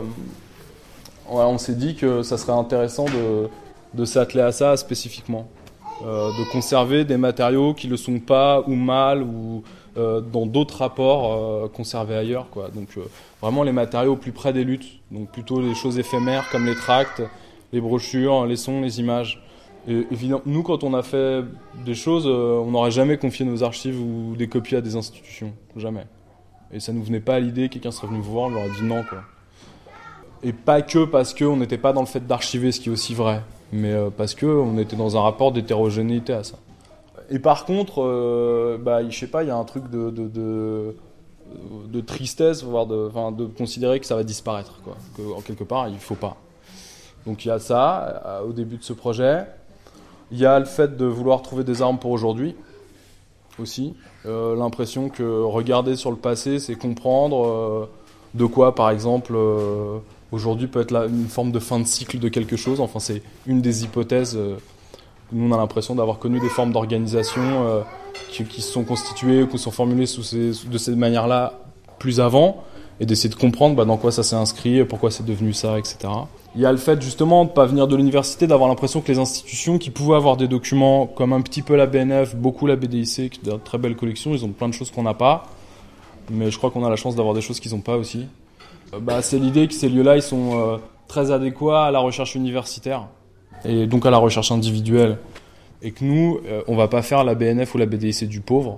on s'est dit que ça serait intéressant de s'atteler à ça spécifiquement, de conserver des matériaux qui le sont pas ou mal ou dans d'autres rapports conservés ailleurs, quoi. Donc vraiment les matériaux plus près des luttes, donc plutôt les choses éphémères comme les tracts, les brochures, les sons, les images. Et évidemment, nous quand on a fait des choses, on n'aurait jamais confié nos archives ou des copies à des institutions, jamais. Et ça nous venait pas à l'idée, quelqu'un serait venu vous voir, on leur aurait dit non, quoi. Et pas que parce qu'on n'était pas dans le fait d'archiver, ce qui est aussi vrai, mais parce qu'on était dans un rapport d'hétérogénéité à ça. Et par contre, je sais pas, il y a un truc de tristesse, voire de considérer que ça va disparaître, quoi. Que, en quelque part, il faut pas. Donc il y a ça, au début de ce projet. Il y a le fait de vouloir trouver des armes pour aujourd'hui, aussi. L'impression que regarder sur le passé, c'est comprendre de quoi, par exemple, aujourd'hui peut être une forme de fin de cycle de quelque chose. Enfin, c'est une des hypothèses. Nous, on a l'impression d'avoir connu des formes d'organisation qui se sont constituées ou qui sont formulées de cette manière-là plus avant, et d'essayer de comprendre dans quoi ça s'est inscrit, pourquoi c'est devenu ça, etc. Il y a le fait justement de ne pas venir de l'université, d'avoir l'impression que les institutions qui pouvaient avoir des documents, comme un petit peu la BNF, beaucoup la BDIC, qui a de très belles collections, ils ont plein de choses qu'on n'a pas, mais je crois qu'on a la chance d'avoir des choses qu'ils n'ont pas aussi. C'est l'idée que ces lieux-là, ils sont très adéquats à la recherche universitaire, et donc à la recherche individuelle. Et que nous, on va pas faire la BNF ou la BDIC du pauvre.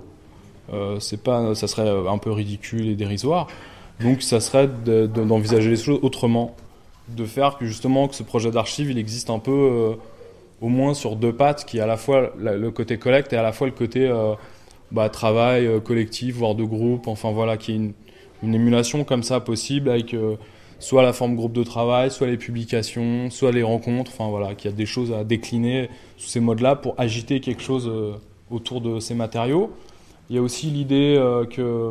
Ça serait un peu ridicule et dérisoire. Donc ça serait d'envisager les choses autrement. De faire que justement que ce projet d'archive, il existe un peu, au moins sur deux pattes, qui est à la fois le côté collecte et à la fois le côté travail collectif, voire de groupe. Enfin voilà, qui est une émulation comme ça possible avec... soit la forme groupe de travail, soit les publications, soit les rencontres, enfin voilà, qu'il y a des choses à décliner sous ces modes-là pour agiter quelque chose autour de ces matériaux. Il y a aussi l'idée que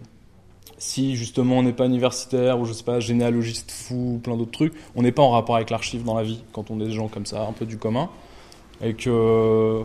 si justement on n'est pas universitaire ou je sais pas, généalogiste fou, plein d'autres trucs, on n'est pas en rapport avec l'archive dans la vie quand on est des gens comme ça, un peu du commun, et que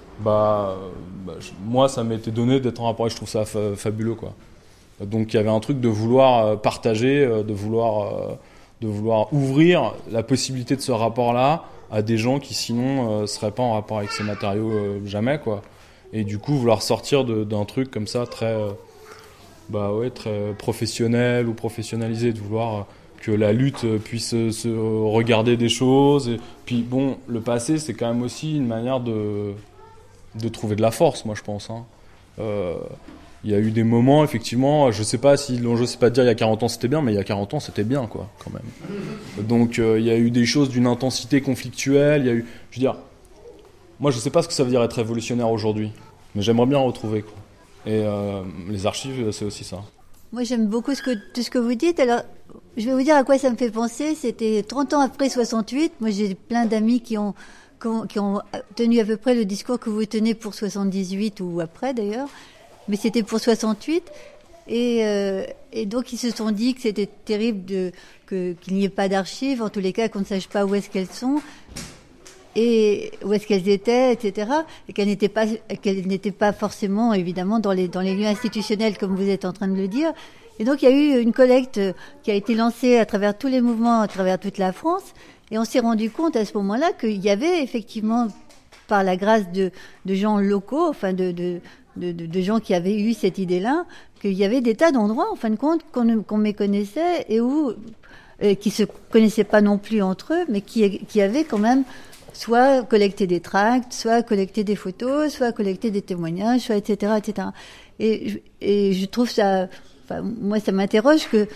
moi ça m'a été donné d'être en rapport et je trouve ça fabuleux, quoi. Donc il y avait un truc de vouloir partager, de vouloir ouvrir la possibilité de ce rapport-là à des gens qui sinon seraient pas en rapport avec ces matériaux jamais, quoi. Et du coup vouloir sortir d'un truc comme ça très très professionnel ou professionnalisé, de vouloir que la lutte puisse se regarder des choses. Et puis bon, le passé c'est quand même aussi une manière de trouver de la force, moi je pense, hein. Il y a eu des moments, effectivement, je sais pas si l'enjeu c'est pas de dire il y a 40 ans c'était bien, mais il y a 40 ans c'était bien, quoi, quand même. Donc il y a eu des choses d'une intensité conflictuelle, il y a eu, je veux dire, moi je sais pas ce que ça veut dire être révolutionnaire aujourd'hui, mais j'aimerais bien retrouver, quoi. Et les archives, c'est aussi ça. Moi j'aime beaucoup tout ce que vous dites. Alors je vais vous dire à quoi ça me fait penser. C'était 30 ans après 68, moi j'ai plein d'amis qui ont qui ont tenu à peu près le discours que vous tenez pour 78 ou après d'ailleurs, mais c'était pour 68. Et donc ils se sont dit que c'était terrible qu'il n'y ait pas d'archives, en tous les cas qu'on ne sache pas où est-ce qu'elles sont et où est-ce qu'elles étaient, etc. Et qu'elles n'étaient pas forcément évidemment dans les lieux institutionnels comme vous êtes en train de le dire. Et donc il y a eu une collecte qui a été lancée à travers tous les mouvements, à travers toute la France, et on s'est rendu compte à ce moment-là qu'il y avait effectivement, par la grâce de gens locaux, enfin de gens qui avaient eu cette idée-là, qu'il y avait des tas d'endroits, en fin de compte, qu'on méconnaissait et qui se connaissaient pas non plus entre eux, mais qui avaient quand même soit collecté des tracts, soit collecté des photos, soit collecté des témoignages, soit etc., etc. Et je trouve ça, enfin, moi ça m'interroge que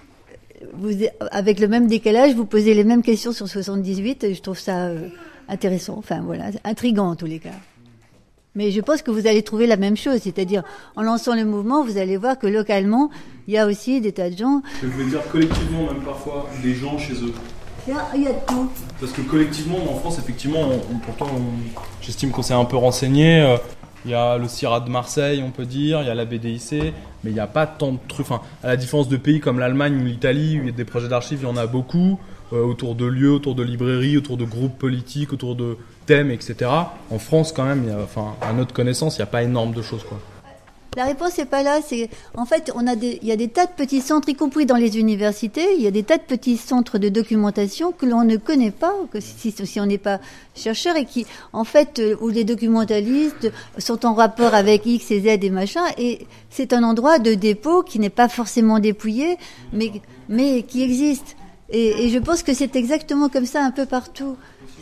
vous, avec le même décalage, vous posez les mêmes questions sur 78, et je trouve ça intéressant, enfin voilà, intriguant en tous les cas. Mais je pense que vous allez trouver la même chose, c'est-à-dire en lançant le mouvement, vous allez voir que localement, il y a aussi des tas de gens. Je veux dire collectivement, même parfois, des gens chez eux. Il y a de tout. Parce que collectivement, en France, effectivement, j'estime qu'on s'est un peu renseigné. Il y a le CIRA de Marseille, on peut dire, il y a la BDIC, mais il n'y a pas tant de trucs. Enfin, à la différence de pays comme l'Allemagne ou l'Italie, où il y a des projets d'archives, il y en a beaucoup, autour de lieux, autour de librairies, autour de groupes politiques, autour de thèmes, etc. En France, quand même, à notre connaissance, il n'y a pas énorme de choses, quoi. La réponse n'est pas là. En fait, il y a des tas de petits centres, y compris dans les universités. Il y a des tas de petits centres de documentation que l'on ne connaît pas, que si on n'est pas chercheur, et qui, en fait, où les documentalistes sont en rapport avec X et Z et machin. Et c'est un endroit de dépôt qui n'est pas forcément dépouillé, mais qui existe. Et je pense que c'est exactement comme ça un peu partout.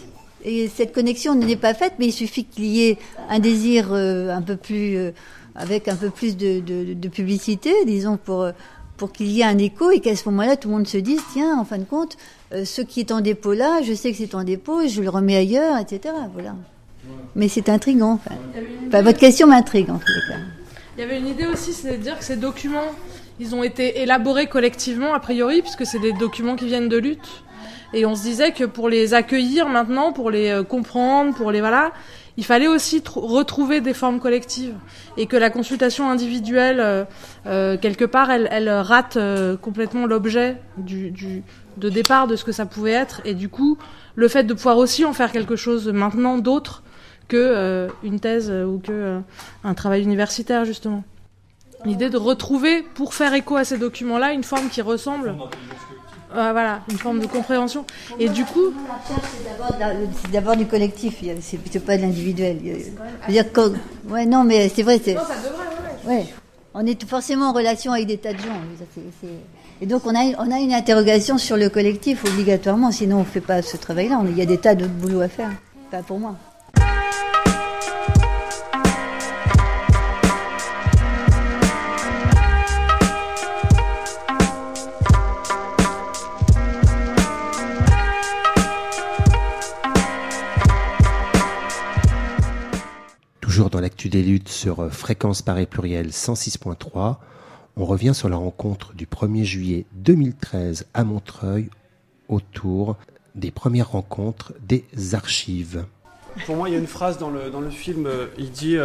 Et cette connexion n'est pas faite, mais il suffit qu'il y ait un désir un peu plus, avec un peu plus de publicité, disons, pour qu'il y ait un écho, et qu'à ce moment-là, tout le monde se dise, tiens, en fin de compte, ce qui est en dépôt là, je sais que c'est en dépôt, je le remets ailleurs, etc. Voilà. Mais c'est intriguant. Enfin, votre question m'intrigue, en tous les cas. Il y avait une idée aussi, c'est de dire que ces documents, ils ont été élaborés collectivement, a priori, puisque c'est des documents qui viennent de lutte. Et on se disait que pour les accueillir maintenant, pour les comprendre, il fallait aussi retrouver des formes collectives. Et que la consultation individuelle, quelque part, elle rate complètement l'objet de départ de ce que ça pouvait être. Et du coup, le fait de pouvoir aussi en faire quelque chose maintenant d'autre que une thèse ou que un travail universitaire, justement. L'idée de retrouver, pour faire écho à ces documents-là, une forme qui ressemble... voilà, une forme de compréhension. Et du coup, c'est d'abord du collectif. C'est pas de l'individuel. Ouais, non, mais c'est vrai. Non, ça devrait. Ouais. On est forcément en relation avec des tas de gens. Et donc on a une interrogation sur le collectif obligatoirement. Sinon on fait pas ce travail-là. Il y a des tas d'autres boulots à faire. Pas pour moi. Toujours dans l'actu des luttes sur Fréquence Paris Pluriel 106.3, on revient sur la rencontre du 1er juillet 2013 à Montreuil autour des premières rencontres des archives. Pour moi, il y a une phrase dans le film, il dit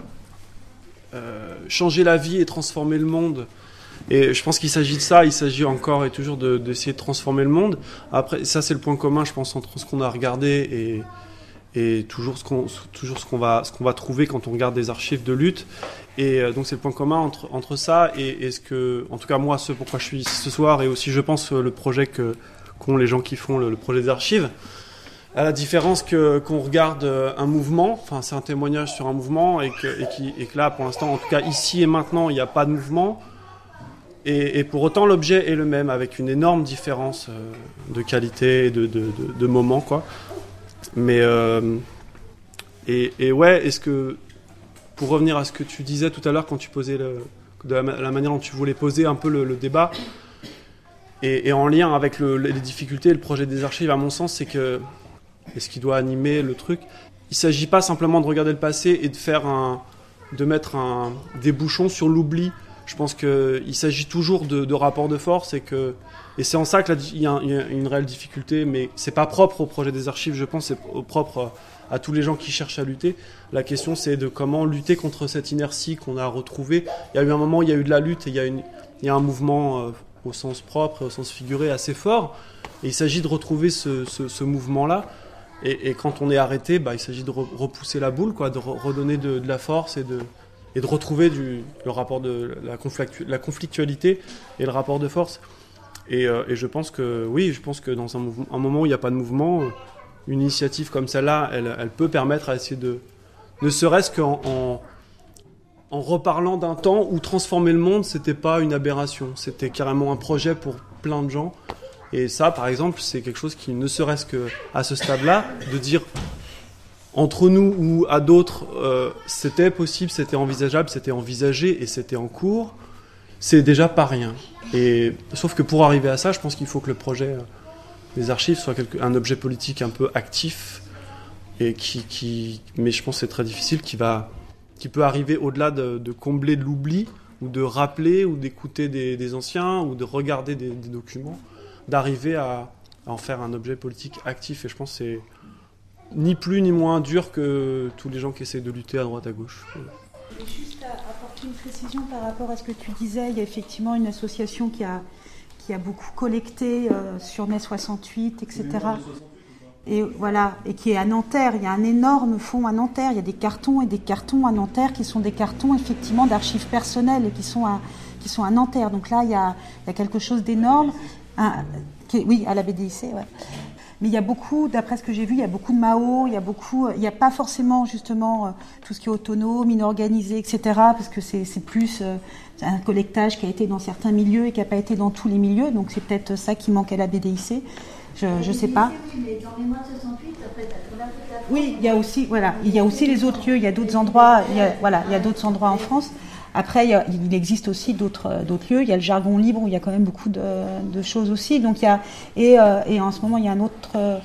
changer la vie et transformer le monde. Et je pense qu'il s'agit de ça, il s'agit encore et toujours d'essayer de transformer le monde. Après, ça c'est le point commun, je pense, entre ce qu'on a regardé et toujours ce qu'on va trouver quand on regarde des archives de lutte. Et donc c'est le point commun entre ça et ce que, en tout cas moi, ce pourquoi je suis ici ce soir, et aussi je pense le projet qu'ont les gens qui font le projet des archives. À la différence qu'on regarde un mouvement, enfin c'est un témoignage sur un mouvement, et que là pour l'instant, en tout cas ici et maintenant, il n'y a pas de mouvement. Et pour autant l'objet est le même, avec une énorme différence de qualité et de moment, quoi. Mais ouais, est-ce que, pour revenir à ce que tu disais tout à l'heure quand tu posais de la manière dont tu voulais poser un peu le débat, et en lien avec les difficultés et le projet des archives, à mon sens, c'est que, et ce qui doit animer le truc, il ne s'agit pas simplement de regarder le passé et de mettre des bouchons sur l'oubli Je pense qu'il s'agit toujours de rapports de force et c'est en ça qu'il y a une réelle difficulté, mais c'est pas propre au projet des archives, je pense, c'est propre à tous les gens qui cherchent à lutter. La question, c'est de comment lutter contre cette inertie qu'on a retrouvée. Il y a eu un moment où il y a eu de la lutte et il y a un mouvement au sens propre et au sens figuré assez fort. Et il s'agit de retrouver ce mouvement-là. Et quand on est arrêté, il s'agit de repousser la boule, quoi, de redonner de la force et de retrouver le rapport de la conflictualité et le rapport de force. Et je pense que dans un moment où il n'y a pas de mouvement, une initiative comme celle-là, elle peut permettre à essayer de, ne serait-ce qu'en reparlant d'un temps où transformer le monde, c'était pas une aberration, c'était carrément un projet pour plein de gens. Et ça, par exemple, c'est quelque chose qui, ne serait-ce qu'à ce stade-là, de dire entre nous ou à d'autres, c'était possible, c'était envisageable, c'était envisagé et c'était en cours, c'est déjà pas rien. Sauf que pour arriver à ça, je pense qu'il faut que le projet des archives soit un objet politique un peu actif, et mais je pense que c'est très difficile, qui peut arriver au-delà de combler de l'oubli, ou de rappeler, ou d'écouter des anciens, ou de regarder des documents, d'arriver à en faire un objet politique actif. Et je pense que c'est ni plus ni moins dur que tous les gens qui essaient de lutter à droite à gauche. Juste à apporter une précision par rapport à ce que tu disais, il y a effectivement une association qui a beaucoup collecté sur mai 68, etc. Et voilà, et qui est à Nanterre. Il y a un énorme fonds à Nanterre. Il y a des cartons et des cartons à Nanterre qui sont des cartons effectivement d'archives personnelles et qui sont à Nanterre. Donc là, il y a quelque chose d'énorme. Oui, à la BDIC, ouais. Mais il y a beaucoup, d'après ce que j'ai vu, il y a beaucoup de Mao, il n'y a pas forcément justement tout ce qui est autonome, inorganisé, etc. Parce que c'est plus un collectage qui a été dans certains milieux et qui n'a pas été dans tous les milieux. Donc c'est peut-être ça qui manque à la BDIC. Je sais pas. Mais dans les mois 68, après, oui, il y a aussi les autres lieux. Il y a d'autres endroits. Il y a d'autres endroits en France. Après, il existe aussi d'autres lieux. Il y a le jargon libre où il y a quand même beaucoup de choses aussi. Donc et en ce moment il y a un autre.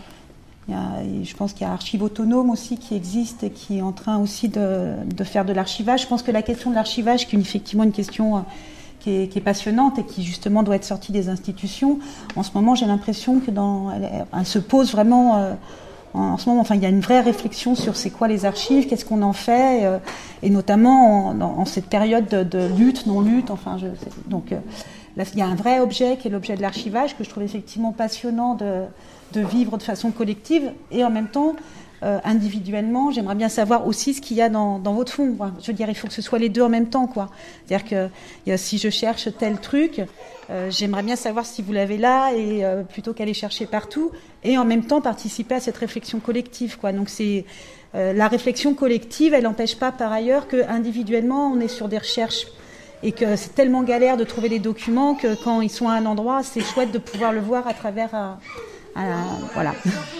Je pense qu'il y a Archives Autonomes aussi qui existe et qui est en train aussi de faire de l'archivage. Je pense que la question de l'archivage, qui est effectivement une question qui est passionnante et qui justement doit être sortie des institutions. En ce moment, j'ai l'impression que elle se pose vraiment. En ce moment, enfin, il y a une vraie réflexion sur c'est quoi les archives, qu'est-ce qu'on en fait, et notamment en cette période de lutte, non-lutte. Enfin, donc là, il y a un vrai objet qui est l'objet de l'archivage que je trouve effectivement passionnant de vivre de façon collective, et en même temps, individuellement, j'aimerais bien savoir aussi ce qu'il y a dans votre fond. Je veux dire, il faut que ce soit les deux en même temps, quoi. C'est-à-dire que si je cherche tel truc, j'aimerais bien savoir si vous l'avez là, et plutôt qu'aller chercher partout, et en même temps participer à cette réflexion collective, quoi. Donc c'est la réflexion collective, elle n'empêche pas par ailleurs que individuellement on est sur des recherches et que c'est tellement galère de trouver des documents que quand ils sont à un endroit, c'est chouette de pouvoir le voir à travers voilà.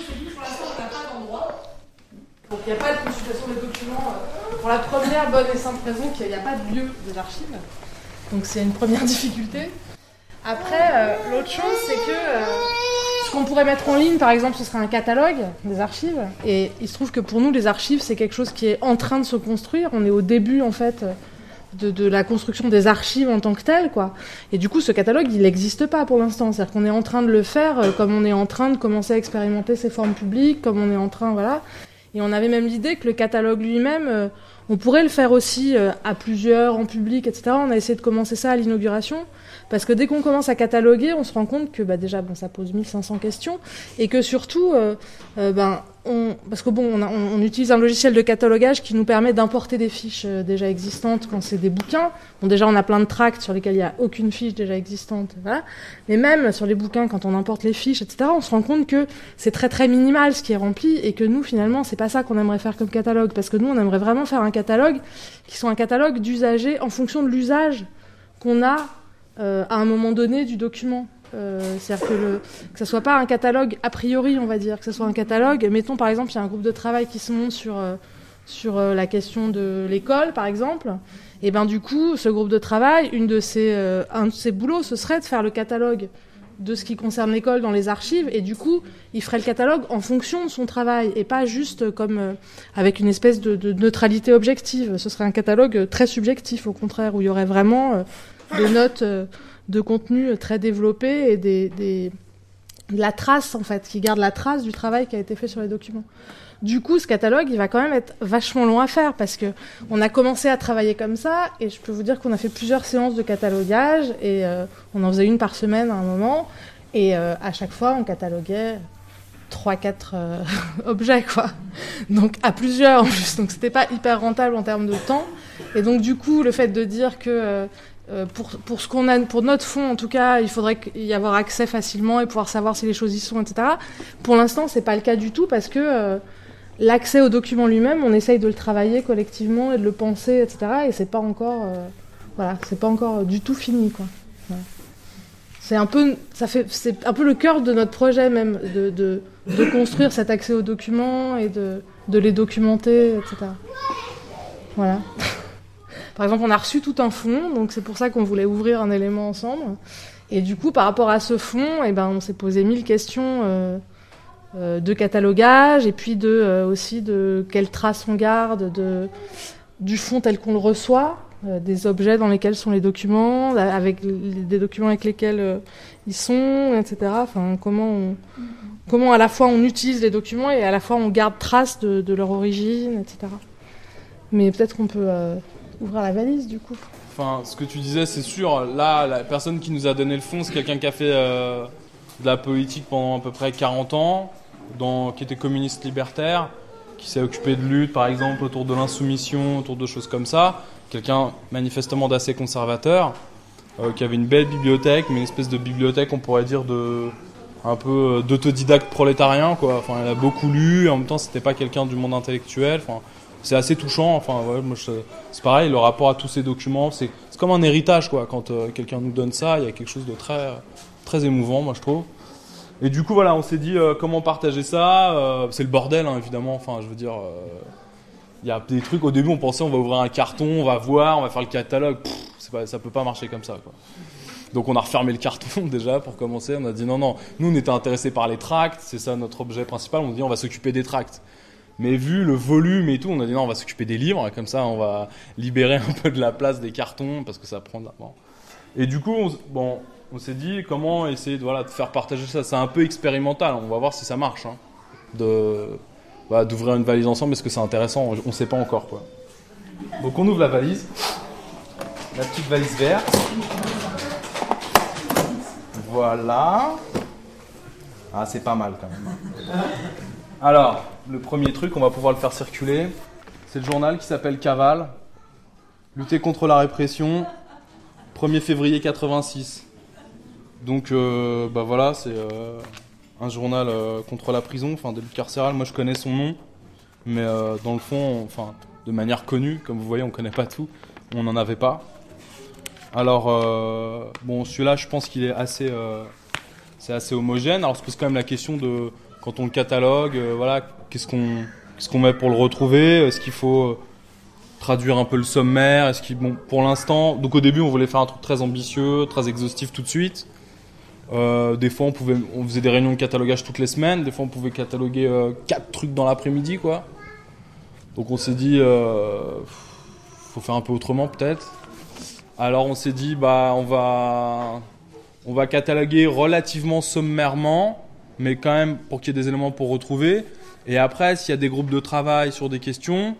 Donc il n'y a pas de consultation des documents pour la première bonne et simple raison qu'il n'y a pas de lieu des archives. Donc c'est une première difficulté. Après, l'autre chose, c'est que ce qu'on pourrait mettre en ligne, par exemple, ce serait un catalogue des archives. Et il se trouve que pour nous, les archives, c'est quelque chose qui est en train de se construire. On est au début, en fait, de la construction des archives en tant que telles, quoi. Et du coup, ce catalogue, il n'existe pas pour l'instant. C'est-à-dire qu'on est en train de le faire comme on est en train de commencer à expérimenter ces formes publiques, comme on est en train, voilà. Et on avait même l'idée que le catalogue lui-même, on pourrait le faire aussi à plusieurs, en public, etc. On a essayé de commencer ça à l'inauguration, parce que dès qu'on commence à cataloguer, on se rend compte que déjà, ça pose 1500 questions, et que surtout, parce que on utilise un logiciel de catalogage qui nous permet d'importer des fiches déjà existantes quand c'est des bouquins. Bon, déjà, on a plein de tracts sur lesquels il n'y a aucune fiche déjà existante, voilà. Mais même sur les bouquins, quand on importe les fiches, etc., on se rend compte que c'est très très minimal ce qui est rempli, et que nous, finalement, c'est pas ça qu'on aimerait faire comme catalogue, parce que nous, on aimerait vraiment faire un catalogue qui soit un catalogue d'usagers en fonction de l'usage qu'on a à un moment donné du document. C'est-à-dire que ça soit pas un catalogue a priori, on va dire, que ce soit un catalogue. Mettons par exemple, il y a un groupe de travail qui se monte sur la question de l'école, par exemple. Et du coup, ce groupe de travail, un de ses boulots, ce serait de faire le catalogue de ce qui concerne l'école dans les archives, et du coup, il ferait le catalogue en fonction de son travail, et pas juste comme avec une espèce de neutralité objective. Ce serait un catalogue très subjectif, au contraire, où il y aurait vraiment notes de contenu très développées et de la trace, en fait, qui garde la trace du travail qui a été fait sur les documents. Du coup, ce catalogue, il va quand même être vachement long à faire parce que on a commencé à travailler comme ça et je peux vous dire qu'on a fait plusieurs séances de catalogage et on en faisait une par semaine à un moment et à chaque fois, on cataloguait 3-4 objets, quoi. Donc, à plusieurs en plus. Donc, c'était pas hyper rentable en termes de temps. Et donc, du coup, le fait de dire que pour ce qu'on a, pour notre fonds, en tout cas, il faudrait y avoir accès facilement et pouvoir savoir si les choses y sont, etc. Pour l'instant, c'est pas le cas du tout parce que l'accès au document lui-même, on essaye de le travailler collectivement et de le penser, etc. Et c'est pas encore, c'est pas encore du tout fini, quoi. Voilà. C'est un peu le cœur de notre projet même, de construire cet accès aux documents et de les documenter, etc. Voilà. Par exemple, on a reçu tout un fonds, donc c'est pour ça qu'on voulait ouvrir un élément ensemble. Et du coup, par rapport à ce fonds, on s'est posé 1000 questions de catalogage et puis aussi de quelles traces on garde du fonds tel qu'on le reçoit, des objets dans lesquels sont les documents, avec des documents avec lesquels ils sont, etc. Enfin, comment à la fois on utilise les documents et à la fois on garde trace de leur origine, etc. Mais peut-être qu'on peut ouvrir la valise du coup. Enfin, ce que tu disais, c'est sûr. Là, la personne qui nous a donné le fonds, c'est quelqu'un qui a fait de la politique pendant à peu près 40 ans, qui était communiste libertaire, qui s'est occupé de lutte, par exemple, autour de l'insoumission, autour de choses comme ça. Quelqu'un manifestement d'assez conservateur, qui avait une belle bibliothèque, mais une espèce de bibliothèque, on pourrait dire, un peu d'autodidacte prolétarien, quoi. Enfin, elle a beaucoup lu, et en même temps, c'était pas quelqu'un du monde intellectuel. Enfin, c'est assez touchant. Enfin, ouais, moi, c'est pareil, le rapport à tous ces documents, c'est comme un héritage, quoi. Quand quelqu'un nous donne ça, il y a quelque chose de très, très émouvant, moi, je trouve. Et du coup, voilà, on s'est dit comment partager ça. C'est le bordel, hein, évidemment. Enfin, je veux dire, il y a des trucs. Au début, on pensait on va ouvrir un carton, on va voir, on va faire le catalogue. Ça peut pas marcher comme ça, quoi. Donc, on a refermé le carton déjà pour commencer. On a dit non. Nous, on était intéressés par les tracts. C'est ça notre objet principal. On a dit on va s'occuper des tracts. Mais vu le volume et tout, on a dit non, on va s'occuper des livres. Comme ça, on va libérer un peu de la place des cartons parce que ça prend de la... Bon. Et du coup, on s'est dit comment essayer de faire partager ça. C'est un peu expérimental, on va voir si ça marche. Hein. D'ouvrir une valise ensemble, est-ce que c'est intéressant? On ne sait pas encore, quoi. Donc on ouvre la valise. La petite valise verte. Voilà. Ah, c'est pas mal quand même. Alors, le premier truc, on va pouvoir le faire circuler. C'est le journal qui s'appelle Cavale. Lutter contre la répression. 1er février 86. Donc voilà, c'est un journal contre la prison, enfin de lutte carcérale. Moi je connais son nom, mais dans le fond, de manière connue, comme vous voyez, on connaît pas tout, on n'en avait pas. Alors celui-là, je pense qu'il est c'est assez homogène. Alors se pose quand même la question de quand on le catalogue, qu'est-ce qu'on met pour le retrouver? Est-ce qu'il faut traduire un peu le sommaire? Pour l'instant, donc au début on voulait faire un truc très ambitieux, très exhaustif tout de suite. Des fois on faisait des réunions de catalogage toutes les semaines, des fois on pouvait cataloguer 4 trucs dans l'après-midi, quoi. Donc on s'est dit faut faire un peu autrement peut-être. Alors on s'est dit on va cataloguer relativement sommairement, mais quand même pour qu'il y ait des éléments pour retrouver. Et après, s'il y a des groupes de travail sur des questions,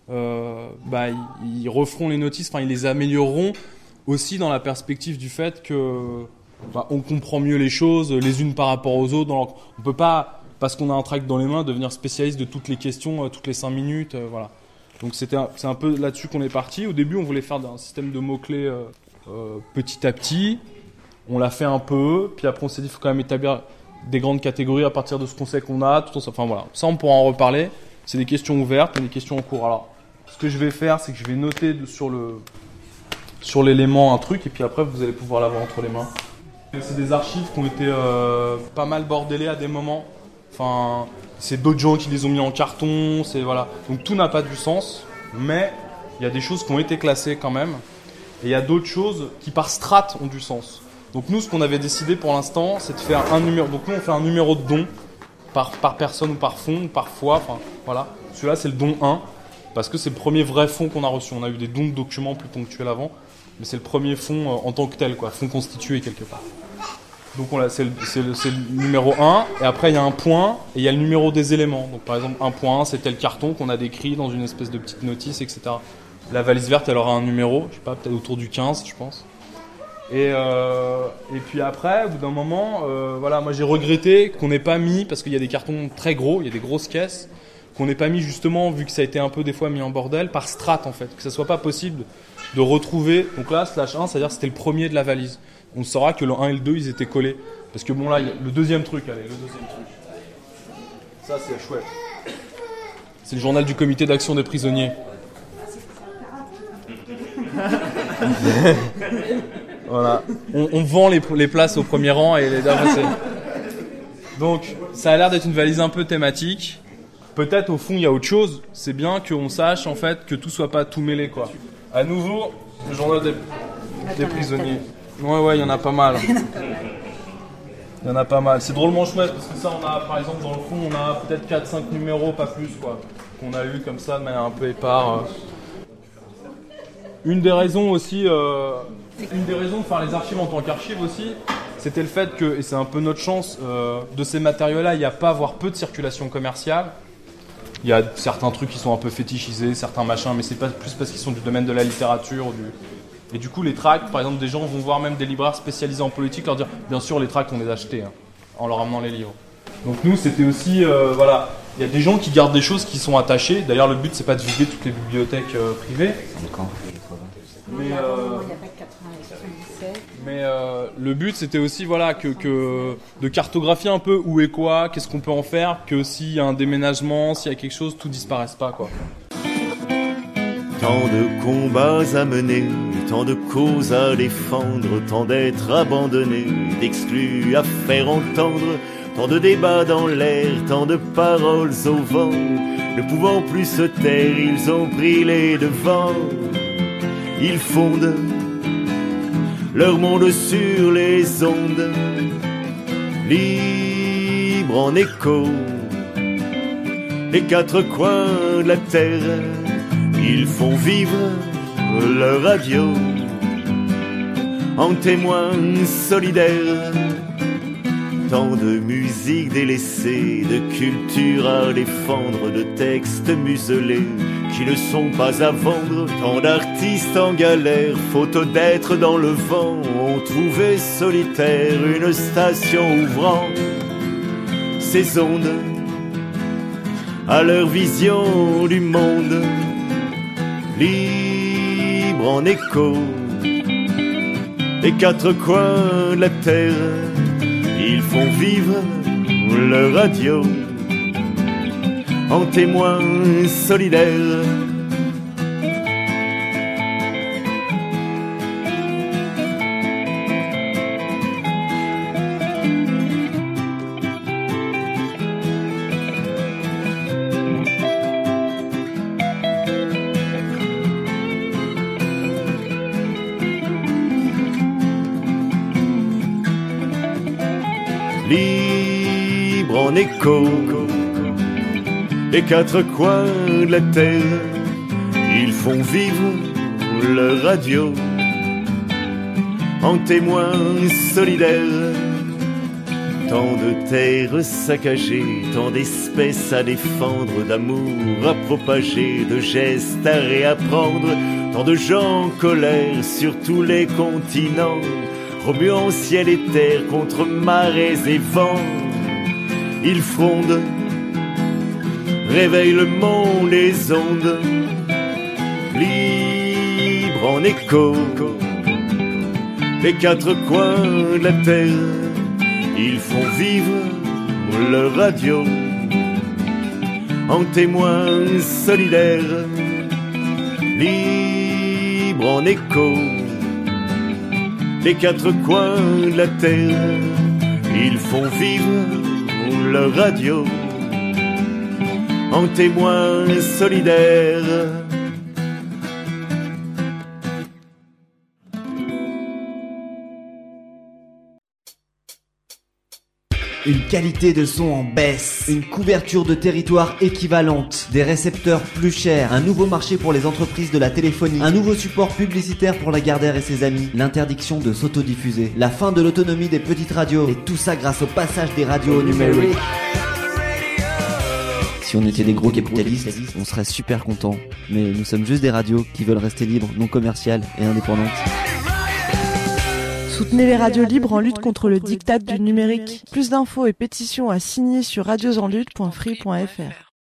ils referont les notices, ils les amélioreront aussi dans la perspective du fait que on comprend mieux les choses les unes par rapport aux autres. On peut pas, parce qu'on a un tract dans les mains, devenir spécialiste de toutes les questions toutes les 5 minutes. Voilà. Donc c'est un peu là-dessus qu'on est parti. Au début, on voulait faire un système de mots-clés petit à petit. On l'a fait un peu, puis après on s'est dit qu'il faut quand même établir des grandes catégories à partir de ce qu'on sait qu'on a. Tout ça. Enfin voilà, ça on pourra en reparler. C'est des questions ouvertes et des questions en cours. Alors, ce que je vais faire, c'est que je vais noter sur l'élément un truc, et puis après vous allez pouvoir l'avoir entre les mains. C'est des archives qui ont été pas mal bordélées à des moments. Enfin, c'est d'autres gens qui les ont mis en carton. Voilà. Donc tout n'a pas du sens, mais il y a des choses qui ont été classées quand même. Et il y a d'autres choses qui par strate ont du sens. Donc nous, ce qu'on avait décidé pour l'instant, c'est de faire un numéro. Donc nous, on fait un numéro de don par personne ou par fonds ou par fois. Enfin, voilà. Celui-là, c'est le don 1. parce que c'est le premier vrai fonds qu'on a reçu. On a eu des dons de documents plus ponctuels avant, mais c'est le premier fonds en tant que tel, quoi, fonds constitué quelque part. Donc c'est le numéro 1, et après il y a un point, et il y a le numéro des éléments. Donc par exemple, 1.1, c'était le carton qu'on a décrit dans une espèce de petite notice, etc. La valise verte, elle aura un numéro, je sais pas, peut-être autour du 15, je pense. Et puis après, au bout d'un moment, voilà, moi j'ai regretté qu'on n'ait pas mis, parce qu'il y a des cartons très gros, il y a des grosses caisses, qu'on n'ait pas mis justement, vu que ça a été un peu des fois mis en bordel, par strate en fait, que ça soit pas possible de retrouver. Donc là, /1, c'est-à-dire que c'était le premier de la valise. On saura que le 1 et le 2, ils étaient collés. Parce que bon là, il y a le deuxième truc, allez, le deuxième truc. Ça, c'est chouette. C'est le journal du comité d'action des prisonniers. Voilà. On vend les places au premier rang et les dames, Donc, ça a l'air d'être une valise un peu thématique. Peut-être, au fond, il y a autre chose. C'est bien qu'on sache, en fait, que tout soit pas tout mêlé, quoi. À nouveau, le journal des prisonniers. Ouais, il y en a pas mal. Il y en a pas mal. C'est drôlement chouette parce que ça, on a, par exemple, dans le fond, on a peut-être 4-5 numéros, pas plus, quoi. Qu'on a eu comme ça, de manière un peu épars. Une des raisons aussi, de faire les archives en tant qu'archives aussi, c'était le fait que, et c'est un peu notre chance, de ces matériaux-là, il n'y a pas, voire peu de circulation commerciale. Il y a certains trucs qui sont un peu fétichisés, certains machins, mais c'est pas plus parce qu'ils sont du domaine de la littérature. Et du coup, les tracts, par exemple, des gens vont voir même des libraires spécialisés en politique leur dire « Bien sûr, les tracts, on les a achetés, hein, en leur amenant les livres. » Donc nous, c'était aussi, voilà, il y a des gens qui gardent des choses qui sont attachées. D'ailleurs, le but, c'est pas de vider toutes les bibliothèques privées. Mais le but, c'était aussi, voilà, que de cartographier un peu où est quoi, qu'est-ce qu'on peut en faire, que s'il y a un déménagement, s'il y a quelque chose, tout disparaisse pas, quoi. Tant de combats à mener, tant de causes à défendre, tant d'êtres abandonnés, d'exclus à faire entendre, tant de débats dans l'air, tant de paroles au vent, ne pouvant plus se taire, ils ont pris les devants. Ils fondent leur monde sur les ondes, libres en écho, les quatre coins de la terre. Ils font vivre leur radio en témoins solidaires. Tant de musique délaissée, de culture à défendre, de textes muselés qui ne sont pas à vendre. Tant d'artistes en galère, faute d'être dans le vent, ont trouvé solitaire une station ouvrant ses ondes à leur vision du monde. Libre en écho, les quatre coins de la terre, ils font vivre leur radio en témoins solidaires. Libre en écho, les quatre coins de la terre, ils font vivre leur radio en témoins solidaires. Tant de terres saccagées, tant d'espèces à défendre, d'amour à propager, de gestes à réapprendre, tant de gens en colère sur tous les continents, remuant ciel et terre contre marées et vents. Ils frondent, réveillent le monde, les ondes, libres en écho, les quatre coins de la terre, ils font vivre leur radio en témoins solidaires. Libres en écho, les quatre coins de la terre, ils font vivre leur radio en témoins solidaires. une qualité de son en baisse, une couverture de territoire équivalente, des récepteurs plus chers, un nouveau marché pour les entreprises de la téléphonie, un nouveau support publicitaire pour Lagardère et ses amis, l'interdiction de s'autodiffuser, la fin de l'autonomie des petites radios, et tout ça grâce au passage des radios au numérique. Si on était des gros capitalistes, on serait super contents. Mais nous sommes juste des radios qui veulent rester libres, non commerciales et indépendantes. Soutenez les radios libres en lutte contre le diktat du numérique. Plus d'infos et pétitions à signer sur radiosenlutte.free.fr.